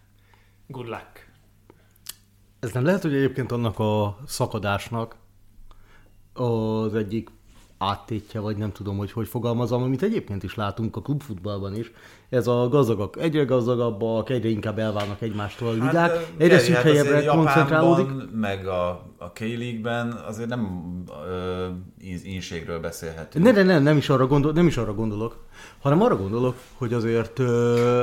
good luck. Ez nem lehet, hogy egyébként annak a szakadásnak az egyik áttétje, vagy nem tudom, hogy hogy fogalmazom, amit egyébként is látunk a klubfutballban is. Ez a gazdagok egyre gazdagabbak, egyre inkább elválnak egymástól a ligák, hát, egyre szűk hát helyebbre koncentrálódik. Meg a, a K-League-ben azért nem ö, ínségről beszélhetünk. Ne, ne, ne, nem is arra, gondol, nem is arra gondolok, hanem arra gondolok, hogy azért ö,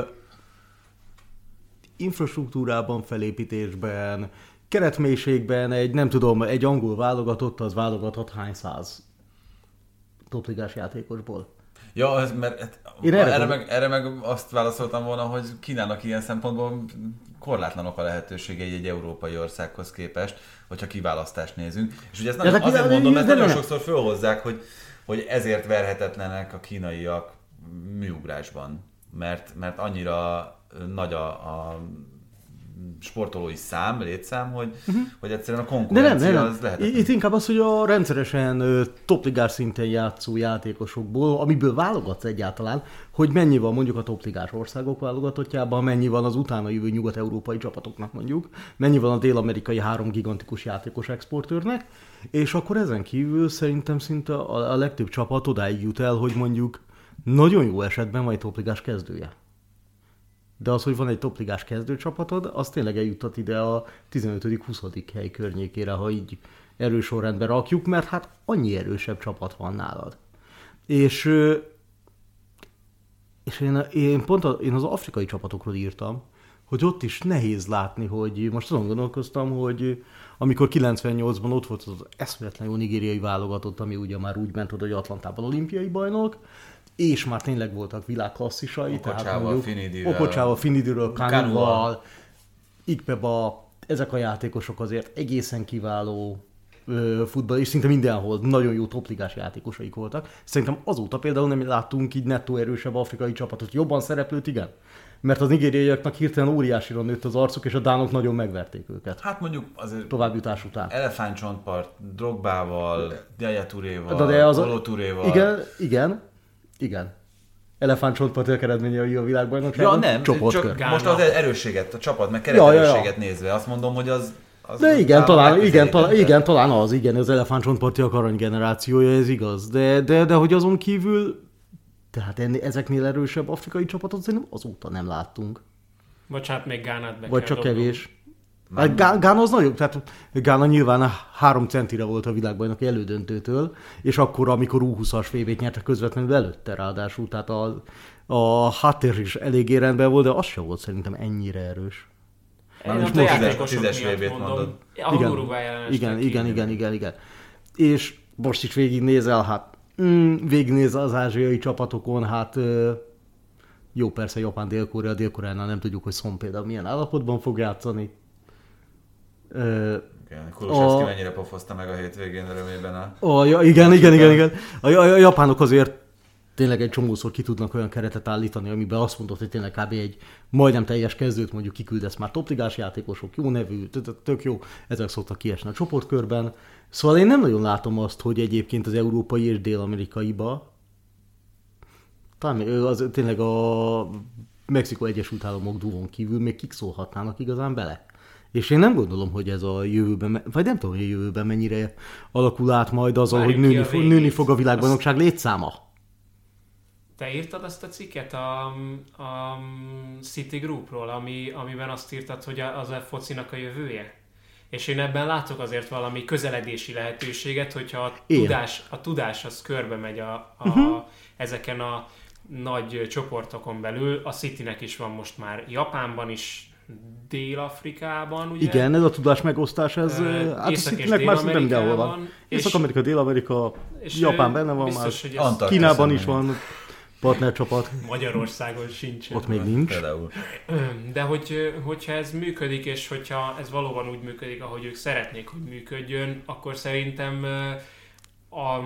infrastruktúrában, felépítésben, keretmélységben egy, nem tudom, egy angol válogatott, az válogathat hány száz topligás játékosból. Ja, ez, mert erre, erre, meg, erre meg azt válaszoltam volna, hogy Kínának ilyen szempontból korlátlanok a lehetőségei egy európai országhoz képest, hogyha kiválasztást nézünk. És ugye ezt nem, azért kínál, mondom, mert nagyon sokszor fölhozzák, hogy, hogy ezért verhetetlenek a kínaiak műugrásban, mert, mert annyira nagy a, a sportolói szám, létszám, hogy, uh-huh. hogy egyszerűen a konkurencia nem, nem, nem. az lehetetlen. Itt inkább az, hogy a rendszeresen topligás szinten játszó játékosokból, amiből válogatsz egyáltalán, hogy mennyi van mondjuk a topligás országok válogatottjában, mennyi van az utána jövő nyugat-európai csapatoknak mondjuk, mennyi van a dél-amerikai három gigantikus játékos exportőrnek, és akkor ezen kívül szerintem szinte a, a legtöbb csapat odáig jut el, hogy mondjuk nagyon jó esetben van egy topligás kezdője. De az, hogy van egy topligás kezdőcsapatod, az tényleg eljuttat ide a tizenötödik-huszadik hely környékére, ha így erős sorrendben rakjuk, mert hát annyi erősebb csapat van nálad. És, és én, én pont a, én az afrikai csapatokról írtam, hogy ott is nehéz látni, hogy most azon gondolkoztam, hogy amikor kilencvennyolcban ott volt az eszméletlen jó nigériai válogatott, ami ugye már úgy ment oda, hogy Atlantában olimpiai bajnok, és már tényleg voltak világklasszisai, tehát mondjuk Okocsával, Finidiről, Kanuval, Ikpeba, ezek a játékosok azért egészen kiváló futball, és szinte mindenhol nagyon jó topligás játékosaik voltak. Szerintem azóta például nem láttunk így nettó erősebb afrikai csapatot, jobban szereplőt, igen. Mert az nigériaiaknak hirtelen óriásira nőtt az arcuk, és a dánok nagyon megverték őket. Hát mondjuk azért továbbjutás után. Elefántcsontpart, Drogbával, Yaya Touréval, Kolo Touréval. Igen, igen. Igen. Elefántcsontpart eredményei a világbajnokságon. Ja nem, csak most az erősséget, a csapat, meg kereterősséget ja, ja, ja. nézve, azt mondom, hogy az... az de igen, talán, igen, talán, igen, talán az, igen, az elefántcsontpartiak aranygenerációja, ez igaz. De, de, de hogy azon kívül, tehát ennél, ezeknél erősebb afrikai csapatot szerintem azóta nem láttunk. Vagy hát még Gánát be Vagy csak dobnunk. kevés. Hát Gána az nagyobb, tehát Gána nyilván három centire volt a világbajnoki elődöntőtől, és akkor, amikor U húszas vé bét nyertek közvetlenül előtte ráadásul, tehát a, a háttér is eléggé rendben volt, de az sem volt szerintem ennyire erős. Már most most tízes vé bét mondod. Igen, igen, igen, igen, igen, igen. És most is végignézel, hát mm, végignézel az ázsiai csapatokon, hát jó, persze Japán, Dél-Korea, Dél-Koreánál nem tudjuk, hogy Son például milyen állapotban fog játszani. Igen, Kulusevszki mennyire pofozta meg a hétvégén örömében a... a ja, igen, igen, igen, igen. A, a, a japánok azért tényleg egy csomószor ki tudnak olyan keretet állítani, amiben azt mondod, hogy tényleg kb. Egy majdnem teljes kezdőt mondjuk kiküldesz már topligás játékosok, jó nevű, tök jó, ezek szoktak kiesni a csoportkörben. Szóval én nem nagyon látom azt, hogy egyébként az európai és dél-amerikaiba, talán az tényleg a Mexikó Egyesült Államok dúvon kívül még kik szólhatnának igazán bele. És én nem gondolom, hogy ez a jövőben, vagy nem tudom, hogy a jövőben mennyire alakul át majd azzal, hogy nőni, fog, nőni fog a világbajnokság azt... létszáma. Te írtad azt a cikket a, a City Groupról, ami, amiben azt írtad, hogy az a focinak a jövője? És én ebben látok azért valami közeledési lehetőséget, hogyha a tudás, a tudás az körbe megy a, a, uh-huh. ezeken a nagy csoportokon belül. A Citynek is van most már Japánban is, Dél-Afrikában, ugye? Igen, ez a tudás megosztás, ez uh, hát Észak- a Citynek már szinte mindenhol van. Észak-Amerika, Dél-Amerika, Japán benne van biztos, már, Kínában is van partnercsapat. Magyarországon sincs. Ott még nincs. Például. De hogy, hogyha ez működik, és hogyha ez valóban úgy működik, ahogy ők szeretnék, hogy működjön, akkor szerintem a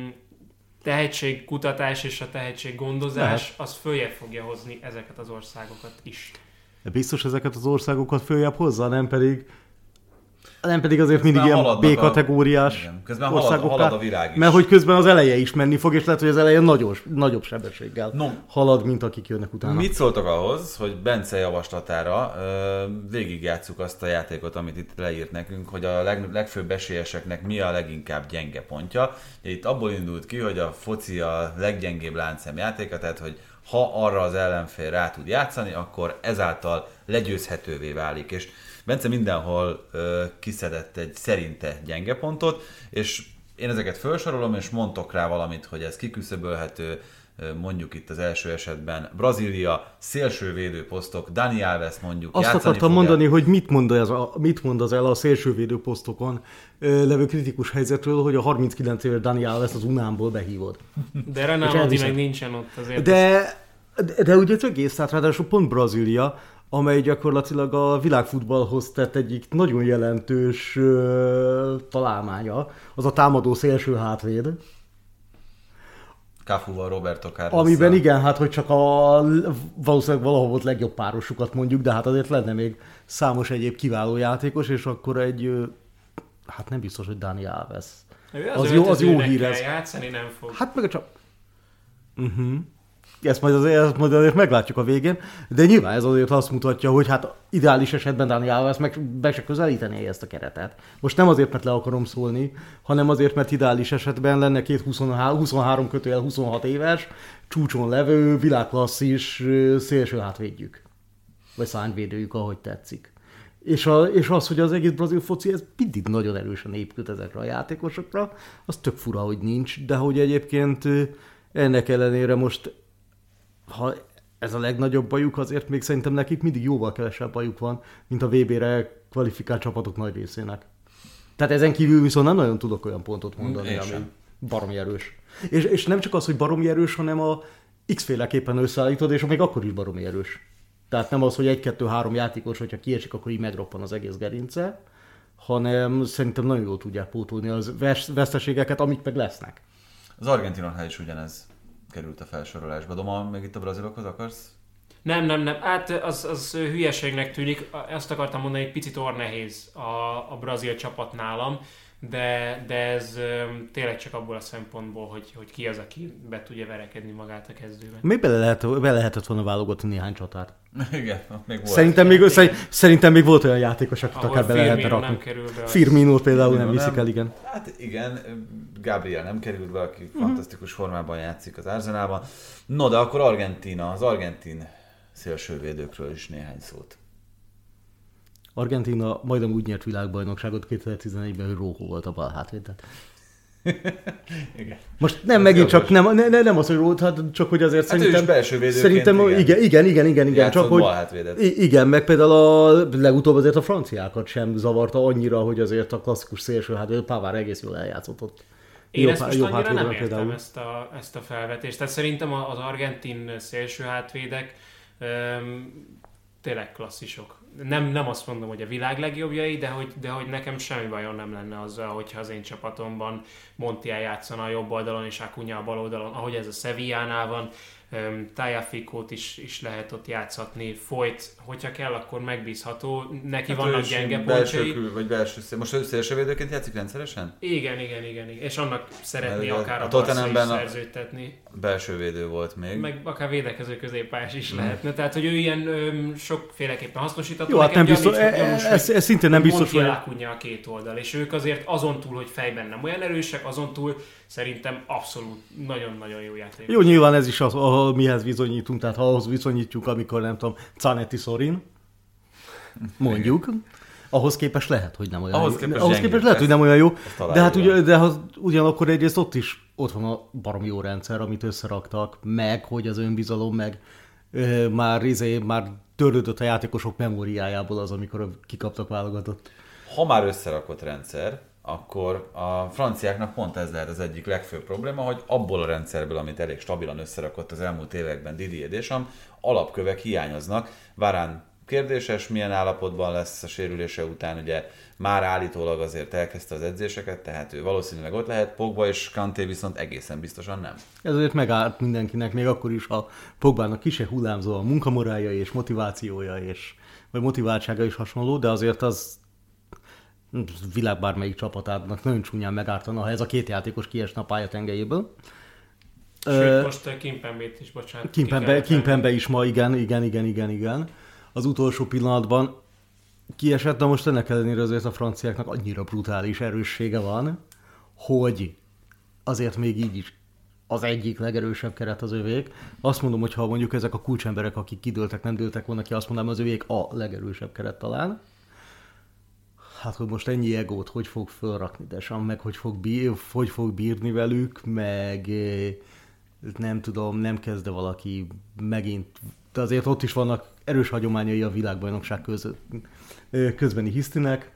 tehetségkutatás és a tehetséggondozás az följebb fogja hozni ezeket az országokat is. De biztos ezeket az országokat följebb hozza, nem pedig nem pedig azért közben mindig ilyen B-kategóriás közben halad, halad a virág is. Mert hogy közben az eleje is menni fog, és lehet, hogy az eleje nagyos, nagyobb sebességgel no. halad, mint akik jönnek utána. Mit szóltok ahhoz, hogy Bence javaslatára végigjátsszuk azt a játékot, amit itt leírt nekünk, hogy a leg, legfőbb esélyeseknek mi a leginkább gyenge pontja. Itt abból indult ki, hogy a foci a leggyengébb láncszem játéka, tehát hogy ha arra az ellenfél rá tud játszani, akkor ezáltal legyőzhetővé válik. És Bence mindenhol ö, kiszedett egy szerinte gyenge pontot, és én ezeket felsorolom, és mondtok rá valamit, hogy ez kiküszöbölhető, mondjuk itt az első esetben Brazília, szélsővédő posztok, Dani Alves mondjuk azt játszani akartam fogja. mondani, hogy mit mond, ez a, mit mond az el a szélsővédő posztokon ö, levő kritikus helyzetről, hogy a harminckilenc éves Dani Alves az Unámból behívod. De Renaldi meg nincsen ott azért. De, de, de ugye az egész, tehát ráadásul pont Brazília, amely gyakorlatilag a világfutballhoz tett egyik nagyon jelentős ö, találmánya, az a támadó szélső hátvéd. Cafuval, Roberto Carlos. Amiben igen, hát hogy csak a valószínűleg valahol volt legjobb párosukat mondjuk, de hát azért lenne még számos egyéb kiváló játékos, és akkor egy, hát nem biztos, hogy Dani Alves. Az, az jó, az jó hír ez. Játszani nem fog. Hát meg csak... Uh-huh. Ezt majd, azért, ezt majd azért meglátjuk a végén, de nyilván ez azért azt mutatja, hogy hát ideális esetben Dani Alves meg be se közelítené ezt a keretet. Most nem azért, mert le akarom szólni, hanem azért, mert ideális esetben lenne két huszonhárom kötőjel huszonhat éves, csúcson levő, világklasszis szélső hátvédjük. Vagy szárnyvédőjük, ahogy tetszik. És, a, és az, hogy az egész brazil foci, ez mindig nagyon erősen épült ezekre a játékosokra, az tök fura, hogy nincs, de hogy egyébként ennek ellenére most ha ez a legnagyobb bajuk, azért még szerintem nekik mindig jóval kevesebb bajuk van, mint a vé bére kvalifikált csapatok nagy részének. Tehát ezen kívül viszont nem nagyon tudok olyan pontot mondani, Én ami sem. baromi erős. És, és nem csak az, hogy baromi erős, hanem a X-féleképpen összeállítod, és még akkor is baromi erős. Tehát nem az, hogy egy-kettő-három játékos, hogyha kiesik, akkor így megroppan az egész gerince, hanem szerintem nagyon jól tudják pótolni az veszteségeket, amik meg lesznek. Az Argentinonál is ugyanez került a felsorolásba. Doma, még itt a brazilokhoz akarsz? Nem, nem, nem. Hát az, az hülyeségnek tűnik. Azt akartam mondani, egy picit orrnehéz a, a brazil csapat nálam, de, de ez tényleg csak abból a szempontból, hogy, hogy ki az, aki be tudja verekedni magát a kezdőben. Még bele, lehet, be lehetett volna válogatni néhány csatát. Igen, még volt. Szerintem még, szerint, szerintem még volt olyan játékos, akit ahol akár bele lehetne rakni. nem kerül be. Firmino például Firmino nem viszik nem. el, igen. Hát igen, Gabriel nem került be, aki uh-huh. fantasztikus formában játszik az Arsenalban. No, de akkor Argentína, az argentin szélsővédőkről is néhány szót. Argentína majdnem úgy nyert világbajnokságot kétezer-tizenegyben, hogy Rojo volt a bal hátvéd. Igen. Most nem, ez megint csak, nem, ne, nem az, hogy Rojo, hát csak hogy azért hát szerintem... belső védőként, szerintem, igen. igen, igen, igen, igen, igen csak hogy... Igen, meg például a, legutóbb azért a franciákat sem zavarta annyira, hogy azért a klasszikus szélső hátvéd, Pavard egész jól eljátszott ott. Én jobb, ezt most annyira nem értem ezt a, ezt a felvetést. Tehát szerintem az argentin szélső hátvédek um, tényleg klasszisok. Nem, nem azt mondom, hogy a világ legjobbjai, de hogy, de hogy nekem semmi bajom nem lenne azzal, hogyha az én csapatomban Montiel játszana a jobb oldalon és Acuña a bal oldalon, ahogy ez a Sevillánál van. Um, Tagliaficót is, is lehet ott játszhatni, Foyt, hogyha kell, akkor megbízható, neki hát vannak gyenge pontjai. Kül, vagy belső szél. Most ő szélsővédőként játszik rendszeresen? Igen, igen, igen, igen. És annak szeretné mert akár a, a Barca is szerződtetni. Belső védő volt még. Meg akár védekező középpályás is hmm. lehetne, tehát hogy ő ilyen öm, sokféleképpen hasznosítható. Jó, hát nem biztos, gyanús, e, ez, ez szintén nem biztos, hogy... Montiel a két oldal, és ők azért azon túl, hogy fejben nem olyan erősek, azon túl szerintem abszolút nagyon-nagyon jó játék. Jó, nyilván ez is az, ahol mihez bizonyítunk, tehát ha ahhoz viszonyítjuk, amikor nem tudom, Zanetti Sorin, mondjuk, ahhoz képest lehet, hogy nem olyan ahhoz jó. Képest ahhoz képest lehet, hogy nem olyan jó, de hát ugye, de ha, ugyanakkor egyrészt ott is ott van a baromi jó rendszer, amit összeraktak, meg, hogy az önbizalom, meg ö, már, izé, már törődött a játékosok memóriájából az, amikor kikaptak válogatott. Ha már összerakott rendszer, akkor a franciáknak pont ez lehet az egyik legfőbb probléma, hogy abból a rendszerből, amit elég stabilan összerakott az elmúlt években Didier Deschamps, alapkövek hiányoznak. Varane kérdéses, milyen állapotban lesz a sérülése után, ugye már állítólag azért elkezdte az edzéseket, tehát ő valószínűleg ott lehet, Pogba és Kanté viszont egészen biztosan nem. Ez azért megállt mindenkinek, még akkor is, ha Pogbának kise hullámzó a munkamorálja és motivációja, és, vagy motiváltsága is hasonló, de azért az világ bármelyik csapatának nagyon csúnyán megártana, ha ez a két játékos kiesne a pálya tengelyéből. Sőt, uh, most Kimpembét is, bocsánat. Kimpembe, Kimpembe is ma, igen, igen, igen, igen, igen. Az utolsó pillanatban kiesett, de most ennek ellenére azért a franciáknak annyira brutális erőssége van, hogy azért még így is az egyik legerősebb keret az övék. Azt mondom, hogy ha mondjuk ezek a kulcsemberek, akik kidőltek, nem dőltek volna ki, azt mondanám, az övék a legerősebb keret talán. Hát, hogy most ennyi egót hogy fog fölrakni Deschamps, meg hogy fog, bír, hogy fog bírni velük, meg nem tudom, nem kezde valaki megint, de azért ott is vannak erős hagyományai a világbajnokság köz, közbeni hisztinek,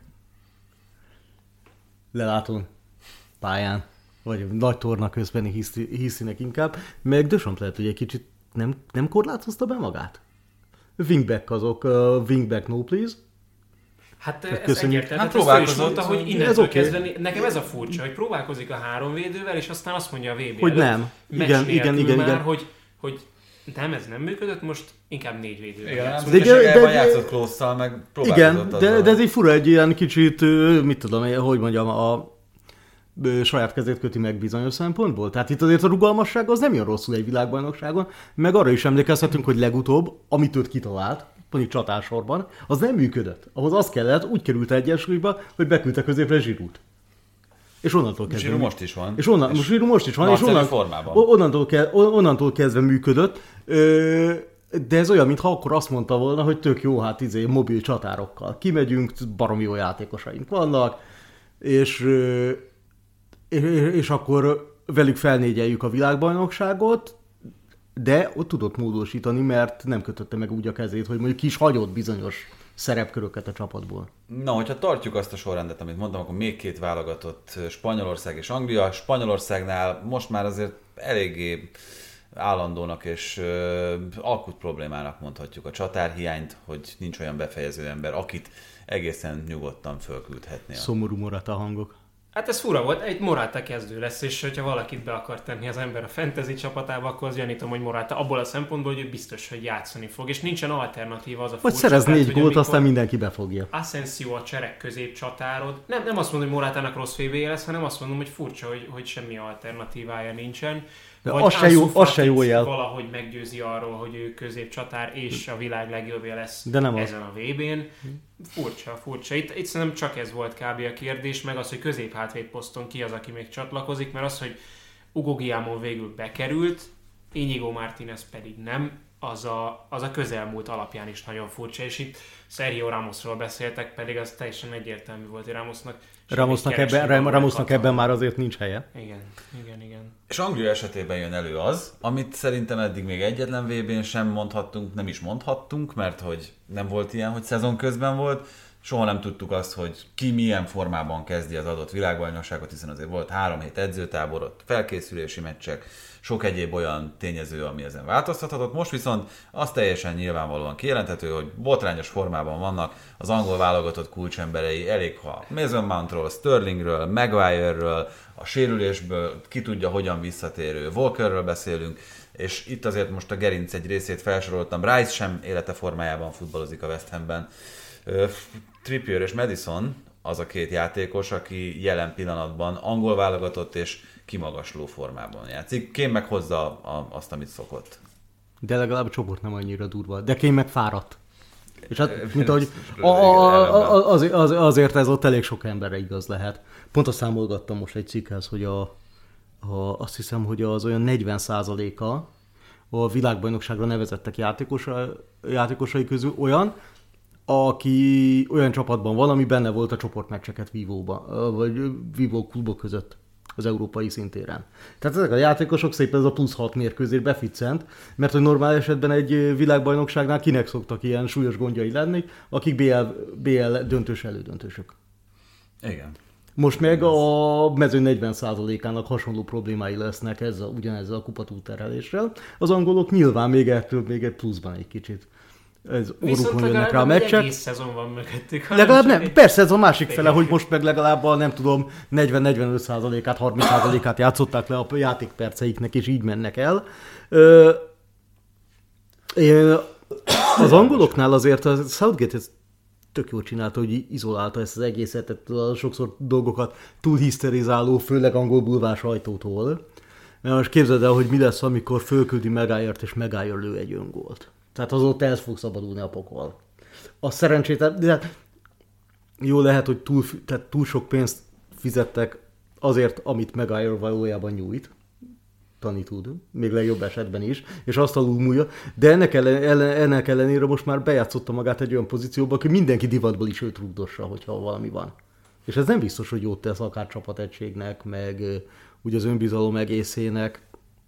leláton, pályán, vagy nagy torna közbeni hisztinek inkább, meg Deschamps lehet, hogy egy kicsit nem, nem korlátozta be magát. Wingback azok, uh, wingback no please. Hát ez köszönjük. Egyértelmű. Hát hát ezt mondta, hogy innentől okay. kezdeni, nekem ez a furcsa, hogy próbálkozik a három védővel, és aztán azt mondja a vé bé hogy előtt, nem. Igen, igen, igen, már, igen. Hogy, hogy nem, ez nem működött, most inkább négy védővel játszunk. De, de, de, de játszott Klósszal, meg próbálkozott igen, de, de ez egy fura, egy ilyen kicsit, mit tudom, hogy mondjam, a saját kezét köti meg bizonyos szempontból. Tehát itt azért a rugalmasság az nem jön rosszul egy világbajnokságon, meg arra is emlékezhetünk, hogy legutóbb, amit őt kitalált, mondjuk csatársorban, az nem működött. Ahhoz az kellett, úgy került egyensúlyba, hogy beküldte középre Zsirút. És onnantól kezdve... Zsiru most is van. És onnan, és Zsiru most is van. És onnan, onnantól, ke, onnantól kezdve működött. Ö, de ez olyan, mintha akkor azt mondta volna, hogy tök jó, hát izé, mobil csatárokkal. Kimegyünk, baromi jó játékosaink vannak, és, és, és akkor velük felnégyeljük a világbajnokságot, de ott tudott módosítani, mert nem kötötte meg úgy a kezét, hogy mondjuk ki is hagyott bizonyos szerepköröket a csapatból. Na, hogyha tartjuk azt a sorrendet, amit mondtam, akkor még két válogatott, Spanyolország és Anglia. Spanyolországnál most már azért eléggé állandónak és ö, akut problémának mondhatjuk a csatárhiányt, hogy nincs olyan befejező ember, akit egészen nyugodtan fölküldhetnél. Szomorú Morata hangok. Hát ez fura volt, egy Morata kezdő lesz, és hogyha valakit be akar tenni az ember a fantasy csapatába, akkor az gyanítom, hogy Morata abból a szempontból, hogy ő biztos, hogy játszani fog, és nincsen alternatíva az a vagy szerez négy gólt, aztán mindenki befogja. Asensio a cserek közép csatárod. Nem, nem azt mondom, hogy Moratának rossz vé bé lesz, hanem azt mondom, hogy furcsa, hogy, hogy semmi alternatívája nincsen. De az se, jó, az se jó jel. Valahogy meggyőzi arról, hogy ő középcsatár és a világ legjobbja lesz de nem ezen az. A vé bén. Furcsa, furcsa. Itt, itt szerintem csak ez volt kb. A kérdés, meg az, hogy középhátvéd poszton ki az, aki még csatlakozik, mert az, hogy Hugo Guillamon végül bekerült, Íñigo Martínez pedig nem, az a, az a közelmúlt alapján is nagyon furcsa, és itt Sergio Ramosról beszéltek, pedig az teljesen egyértelmű volt, hogy Ramosnak Ramosnak ebben, Ramosnak ebben már azért nincs helye. Igen, igen, igen. És Anglia esetében jön elő az, amit szerintem eddig még egyetlen vé bén sem mondhattunk, nem is mondhattunk, mert hogy nem volt ilyen, hogy szezon közben volt. Soha nem tudtuk azt, hogy ki milyen formában kezdi az adott világbajnokságot, hiszen azért volt három hét edzőtábor, ott felkészülési meccsek, sok egyéb olyan tényező, ami ezen változtathatott. Most viszont az teljesen nyilvánvalóan kijelenthető, hogy botrányos formában vannak az angol válogatott kulcsemberei, elég ha Mason Mountról, Sterlingről, Maguireről, a sérülésből, ki tudja hogyan visszatérő Walkerről beszélünk, és itt azért most a gerinc egy részét felsoroltam, Rice sem élete formájában futballozik a West Hamben. Trippier és Maddison az a két játékos, aki jelen pillanatban angol válogatott és kimagasló formában játszik. Kane meg hozza a, azt, amit szokott. De legalább a csoport nem annyira durva. De Kane meg fáradt. És hát, mint ahogy a, a, az, az, azért ez ott elég sok emberre igaz lehet. Pont azt számolgattam most egy cikkhez, hogy a, a, azt hiszem, hogy az olyan negyven százaléka a világbajnokságra nevezettek játékosai, játékosai közül olyan, aki olyan csapatban van, ami benne volt a csoportmeccseket vívóban, vagy vívó klubok között az európai szintéren. Tehát ezek a játékosok szépen ez a plusz hat mérkőzés beficcent, mert hogy normál esetben egy világbajnokságnál kinek szoktak ilyen súlyos gondjai lenni, akik bé el, bé el döntős elődöntősök. Igen. Most meg a mező negyven százalékának hasonló problémái lesznek ezzel, ugyanezzel a kupatúltereléssel. Az angolok nyilván még ettől még egy pluszban egy kicsit. Ez orrukon jönnek rá a meccsek. Egész szezon van mögöttük. Legalább nem. Egy... Persze ez a másik fele, hogy most meg legalább a nem tudom negyven-negyvenöt százalékát, harminc százalékát játszották le a játékperceiknek, és így mennek el. Ö... Az angoloknál azért a Southgate ez tök jól csinálta, hogy izolálta ezt az egészet, a sokszor dolgokat túl hiszterizáló, főleg angol bulvár sajtótól. Mert most képzeld el, hogy mi lesz, amikor fölküldi Maguire-t, és Maguire lő egy öngolt. Tehát az ott el fog szabadulni a pokol. A szerencsétlen, de hát jó lehet, hogy túl, tehát túl sok pénzt fizettek azért, amit Maguire valójában nyújt. Tani tud, még legjobb esetben is, és azt alulmúlja, de ennek, ellen, ellen, ennek ellenére most már bejátszotta magát egy olyan pozícióba, aki mindenki divatból is őt rugdossa, hogyha valami van. És ez nem biztos, hogy jót tesz akár csapategységnek, meg úgy az önbizalom egészének.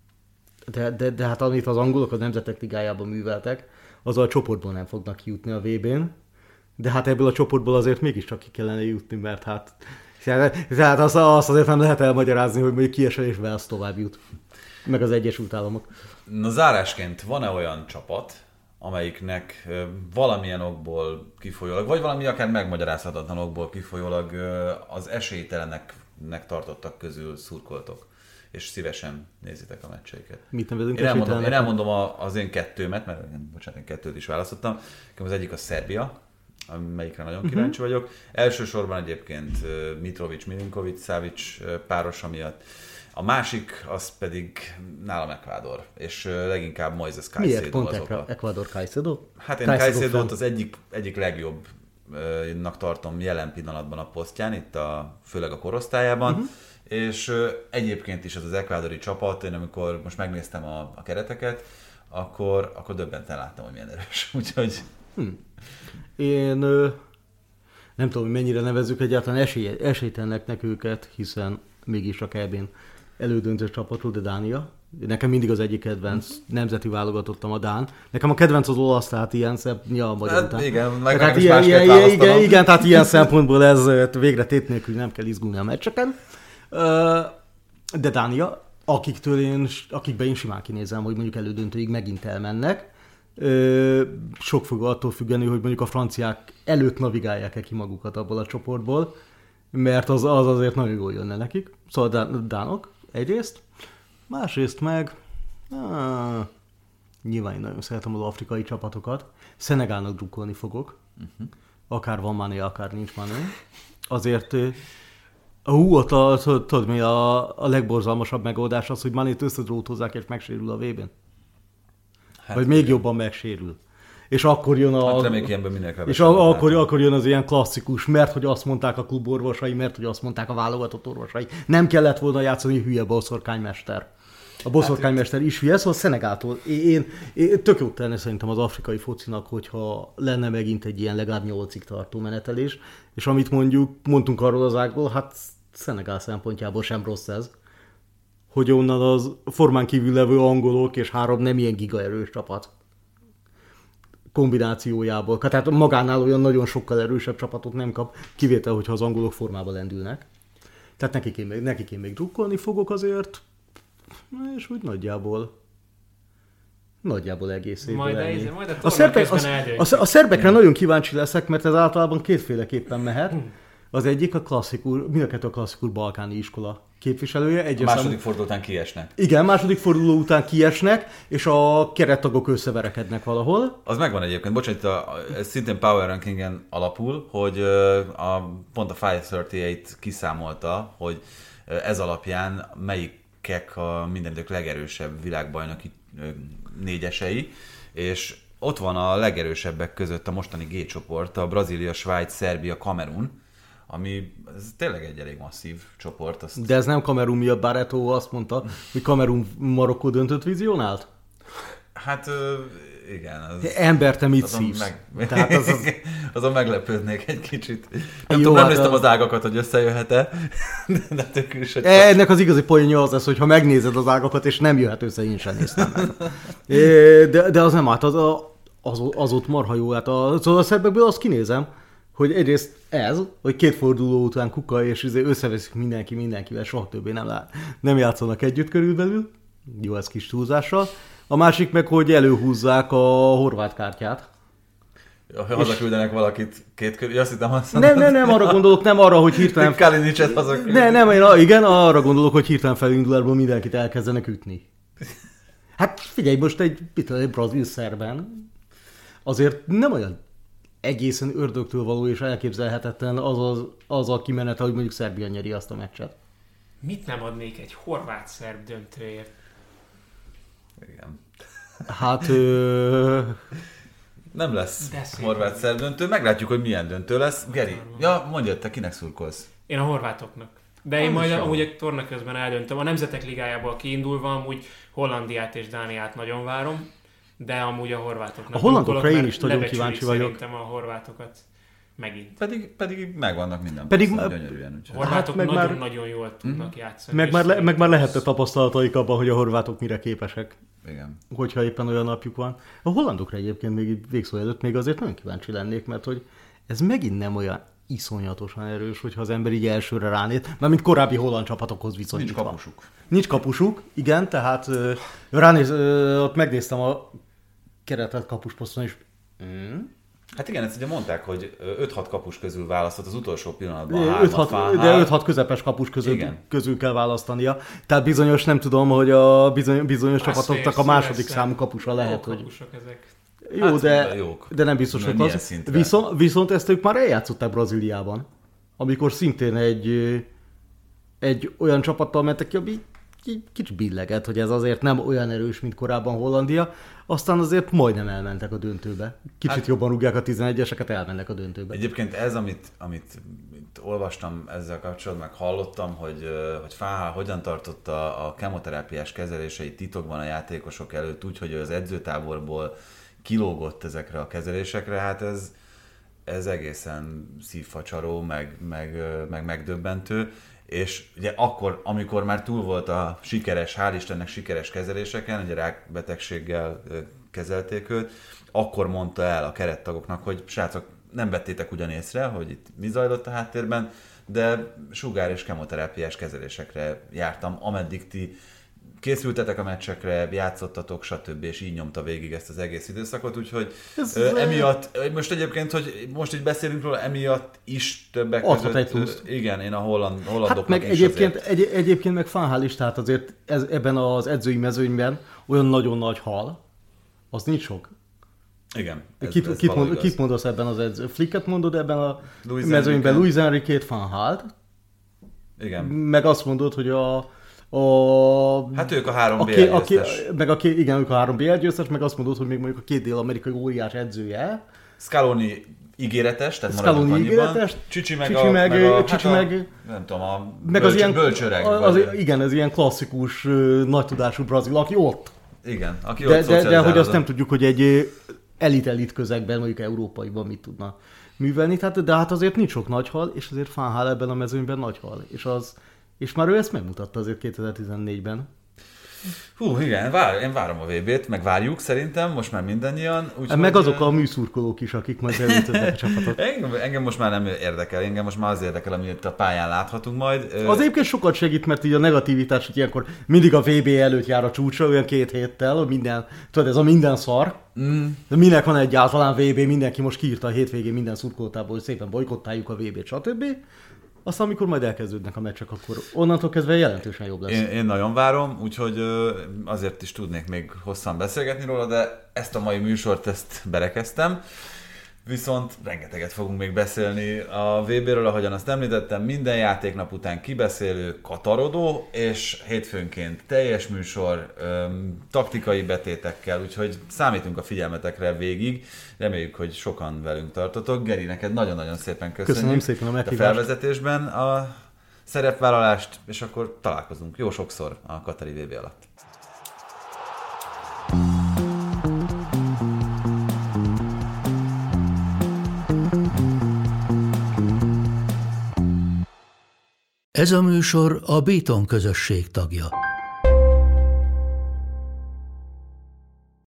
De, de, de hát amit az angolok a Nemzetek Ligájában műveltek, azzal a csoportból nem fognak kijutni a vé bén, de hát ebből a csoportból azért mégiscsak ki kellene jutni, mert hát tehát azt, azt azért nem lehet elmagyarázni, hogy mondjuk kiesel és Wales tovább jut, meg az Egyesült Államok. Na zárásként van-e olyan csapat, amelyiknek valamilyen okból kifolyólag, vagy valami akár megmagyarázhatatlan okból kifolyólag az esélyteleneknek tartottak közül szurkoltok, és szívesen nézitek a meccseiket. Mit nevezünk én elmondom, én elmondom az én kettőmet, mert bocsánat, én kettőt is választottam. Az egyik a Szerbia, amelyikre nagyon kíváncsi uh-huh. vagyok. Elsősorban egyébként Mitrovic, Milinkovic, Savic párosa miatt. A másik, az pedig nálam Ecuador, és leginkább Moises Caicedo. Miért pont azok Ecuador Caicedo? Hát én Caicedo-t az egyik, egyik legjobbnak tartom jelen pillanatban a posztján, itt a, főleg a korosztályában. Uh-huh. És uh, egyébként is ez az ekvádori csapat, én amikor most megnéztem a, a kereteket, akkor, akkor döbbenten láttam, hogy milyen erős. Úgyhogy... Hm. Én ö, nem tudom, hogy mennyire nevezzük egyáltalán esély, esélytelennek őket, hiszen mégis a é bén elődöntős csapatról, de Dánia. Nekem mindig az egyik kedvenc nemzeti válogatottam a Dán. Nekem a kedvenc az olasz, tehát ilyen szempontból a magyar után. Hát igen, meg tehát ilyen, ilyen, igen, igen, igen, tehát ilyen szempontból ez végre tét nélkül nem kell izgulni a meccseken. De Dánia, akiktől én, akikben én simán kinézem, hogy mondjuk elődöntőig megint elmennek. Sok fog attól függeni, hogy mondjuk a franciák előtt navigálják-e ki magukat abból a csoportból, mert az, az azért nagyon jól jönne nekik. Szóval dánok egyrészt, másrészt meg áh, nyilván én nagyon szeretem az afrikai csapatokat. Szenegálnak drukkolni fogok. Uh-huh. Akár van Mané, akár nincs Mané. Azért hú, ott a, tudod mi a, a legborzalmasabb megoldás az, hogy Manét összedrótozzák és megsérül a vé bén. Hát, vagy még jobban megsérül. És akkor jön a... Hát reméljük ilyenből mindenki és a, akkor, akkor jön az ilyen klasszikus, mert hogy azt mondták a kluborvosai, mert hogy azt mondták a válogatott orvosai. Nem kellett volna játszani, hülye boszorkánymester. A boszorkánymester is hülye, szóval Szenegáltól. Én, én, én tök jót tenni szerintem az afrikai focinak, hogyha lenne megint egy ilyen legalább nyolcig tartó menetelés, és amit mondjuk, mondtunk arról az ágból, hát Szenegál szempontjából sem rossz ez, hogy onnan az formán kívül levő angolok és három nem ilyen gigaerős csapat kombinációjából. Tehát magánál olyan nagyon sokkal erősebb csapatot nem kap, kivétel, hogyha az angolok formába lendülnek. Tehát nekik én még, nekik én még drukkolni fogok azért, és úgy nagyjából nagyjából egész évben majd, ennyi. Majd a, a, szerbek, a, a, a szerbekre nagyon kíváncsi leszek, mert ez általában kétféleképpen mehet. Az egyik a klasszikus, mind a kettő a klasszikus balkáni iskola képviselője. Egy a második szám... forduló után kiesnek. Igen, második forduló után kiesnek, és a kerettagok összeverekednek valahol. Az megvan egyébként. Bocsánat, a, ez szintén Power Rankingen alapul, hogy a, pont a ötszázharmincnyolc kiszámolta, hogy ez alapján melyikek a minden idők legerősebb világbajnoki négyesei, és ott van a legerősebbek között a mostani G csoport, a Brazília, Svájc, Szerbia, Kamerun, ami ez tényleg egy elég masszív csoport. Azt... De ez nem Kamerun miatt, bár Eto'o azt mondta, hogy Kamerun Marokkó döntött vizionált? Hát igen. Az, Ember, te mit szívsz? Meg... Tehát az, az... azon meglepődnék egy kicsit. Nem Jó, tudom, nem hát néztem a... az ágakat, hogy összejöhet-e, de tök is, hogy... Ennek az igazi poénja az lesz, hogy ha megnézed az ágakat, és nem jöhet össze, én sem néztem meg. De, de az nem, hát az, az, az ott marha jó. Hát a, szóval a szerbekből azt kinézem, hogy egyrészt ez, hogy két forduló után kuka, és összeveszik mindenki mindenkivel, soha többé nem, lát, nem játszanak együtt körülbelül. Jó, ez kis túlzással. A másik meg, hogy előhúzzák a horvát kártyát. Ha hazaküldenek valakit két körül, azt hittem azt Nem, nem, nem, arra gondolok, nem arra, hogy hirtelen... Kalinicset hazaküldenek. Nem, nem, én, igen, arra gondolok, hogy hirtelen felindulásból mindenkit elkezdenek ütni. Hát figyelj, most egy, egy brazil szerben azért nem olyan egészen ördögtől való és elképzelhetetlen az, az, az a kimenete, hogy mondjuk Szerbia nyeri azt a meccset. Mit nem adnék egy horvát-szerb döntőért? Igen. Hát... Ö... Nem lesz horvát-szerb döntő, meglátjuk, hogy milyen döntő lesz. Geri, ja, mondjad, te kinek szurkolsz? Én a horvátoknak. De én majd amúgy a torna közben eldöntöm. A Nemzetek Ligájából kiindulva amúgy Hollandiát és Dániát nagyon várom, de amúgy a horvátoknak. A hollandokra én is nagyon kíváncsi vagyok. Szerintem a horvátokat megint. Pedig, pedig megvannak minden. Pedig persze, gyönyörűen. A horvátok hát nagyon-nagyon már... jól tudnak játszani. Meg már, le, meg már lehetne tapasztalataik abban, hogy a horvátok mire képesek. Igen. Hogyha éppen olyan napjuk van. A hollandokra egyébként még végszó előtt még azért nagyon kíváncsi lennék, mert hogy ez megint nem olyan iszonyatosan erős, hogyha az ember így elsőre ránéz, mármint korábbi holland csapatokhoz viszonyítva. Nincs kapusuk. Nincs kapusuk, igen, tehát ránéz, ott megnéztem a keretet kapusposzton is. Mm. Hát igen, ezt ugye mondták, hogy öt-hat kapus közül választott az utolsó pillanatban. öt-hat, de öt-hat közepes kapus közül, közül kell választania. Tehát bizonyos, nem tudom, hogy a bizony, bizonyos Azt csapatoknak a második számú kapusa lehet, hogy... ezek. Jó, hát, de, de nem biztos, hogy az. Viszont, viszont ezt ők már eljátszották Brazíliában, amikor szintén egy, egy olyan csapattal mentek ki, ami kicsit billeget, hogy ez azért nem olyan erős, mint korábban Hollandia, aztán azért majdnem elmentek a döntőbe. Kicsit hát, jobban rúgják a tizenegyeseket, elmennek a döntőbe. Egyébként ez, amit, amit, amit olvastam ezzel kapcsolatban, meg hallottam, hogy, hogy Fáhál hogyan tartotta a kemoterápiás kezeléseit titokban a játékosok előtt, úgy, hogy az edzőtáborból kilógott ezekre a kezelésekre, hát ez, ez egészen szívfacsaró, meg, meg, meg megdöbbentő. És ugye akkor, amikor már túl volt a sikeres, hál' Istennek sikeres kezeléseken, ugye rákbetegséggel kezelték őt, akkor mondta el a kerettagoknak, hogy srácok, nem vettétek ugyan észre, hogy itt mi zajlott a háttérben, de sugár- és kemoterápiás kezelésekre jártam, ameddig ti készültetek a meccsekre, játszottatok, stb. És így nyomta végig ezt az egész időszakot, úgyhogy ö, emiatt, most egyébként, hogy most így beszélünk róla, emiatt is többek között, igen, én a holland, hollandoknak hát meg is egyébként, egy, egyébként meg Fáhál is, tehát azért ez, ebben az edzői mezőnyben olyan nagyon nagy hal, az nincs sok. Igen. Ez, kit, ez kit, mond, kit mondasz ebben az edző? Flicket mondod ebben a Luis mezőnyben? Luis Enrique-t, Fáhált. Igen. Meg azt mondod, hogy a A, hát ők a három bé el győztes. Meg a, igen, ők a három bé el győztes, meg azt mondod, hogy még mondjuk a két dél-amerikai óriás edzője, Scaloni ígéretes, tehát Scaloni maradjunk annyiban. ígéretes, Csicsi meg, Csicsi a, meg, meg, a, Csicsi hát meg, a, nem tudom, a meg bölcs, az ilyen, bölcsöreg. Az, igen, ez ilyen klasszikus, nagy tudású brazil, aki ott. Igen, aki de, ott de, de hogy azt nem ott. tudjuk, hogy egy elit-elit közegben, mondjuk európaiban mit tudna művelni. Tehát, de hát azért nincs sok nagy hal, és azért Van Gaal ebben a mezőnyben nagy hal. És, az, és már ő ezt megmutatta azért kétezer-tizennégyben. Hú, igen, vár, én várom a vé bét, meg várjuk szerintem, most már mindannyian. Úgy, meg hogy, azok a műszurkolók is, akik majd elültetnek a csapatot. Engem, engem most már nem érdekel, engem most már az érdekel, amit a pályán láthatunk majd. Az egyébként sokat segít, mert így a negativitás, hogy ilyenkor mindig a vé bé előtt jár a csúcsra, olyan két héttel, minden, tudod, ez a minden szar. Mm. De minek van egyáltalán vé bé, mindenki most kiírta a hétvégén minden szurkoltából, hogy szépen bolykottáljuk a vé bét, stb. Aztán, amikor majd elkezdődnek a meccsek, akkor onnantól kezdve jelentősen jobb lesz. Én, én nagyon várom, úgyhogy azért is tudnék még hosszan beszélgetni róla, de ezt a mai műsort ezt berekeztem. Viszont rengeteget fogunk még beszélni a vé béről, ahogyan azt említettem, minden játéknap után kibeszélő, katarodó, és hétfőnként teljes műsor, öm, taktikai betétekkel, úgyhogy számítunk a figyelmetekre végig. Reméljük, hogy sokan velünk tartotok. Geri, neked nagyon-nagyon szépen köszönjük. Köszönöm szépen a meghívást. A felvezetésben a szerepvállalást, és akkor találkozunk jó sokszor a katari vé bé alatt. Ez a műsor a Béton közösség tagja.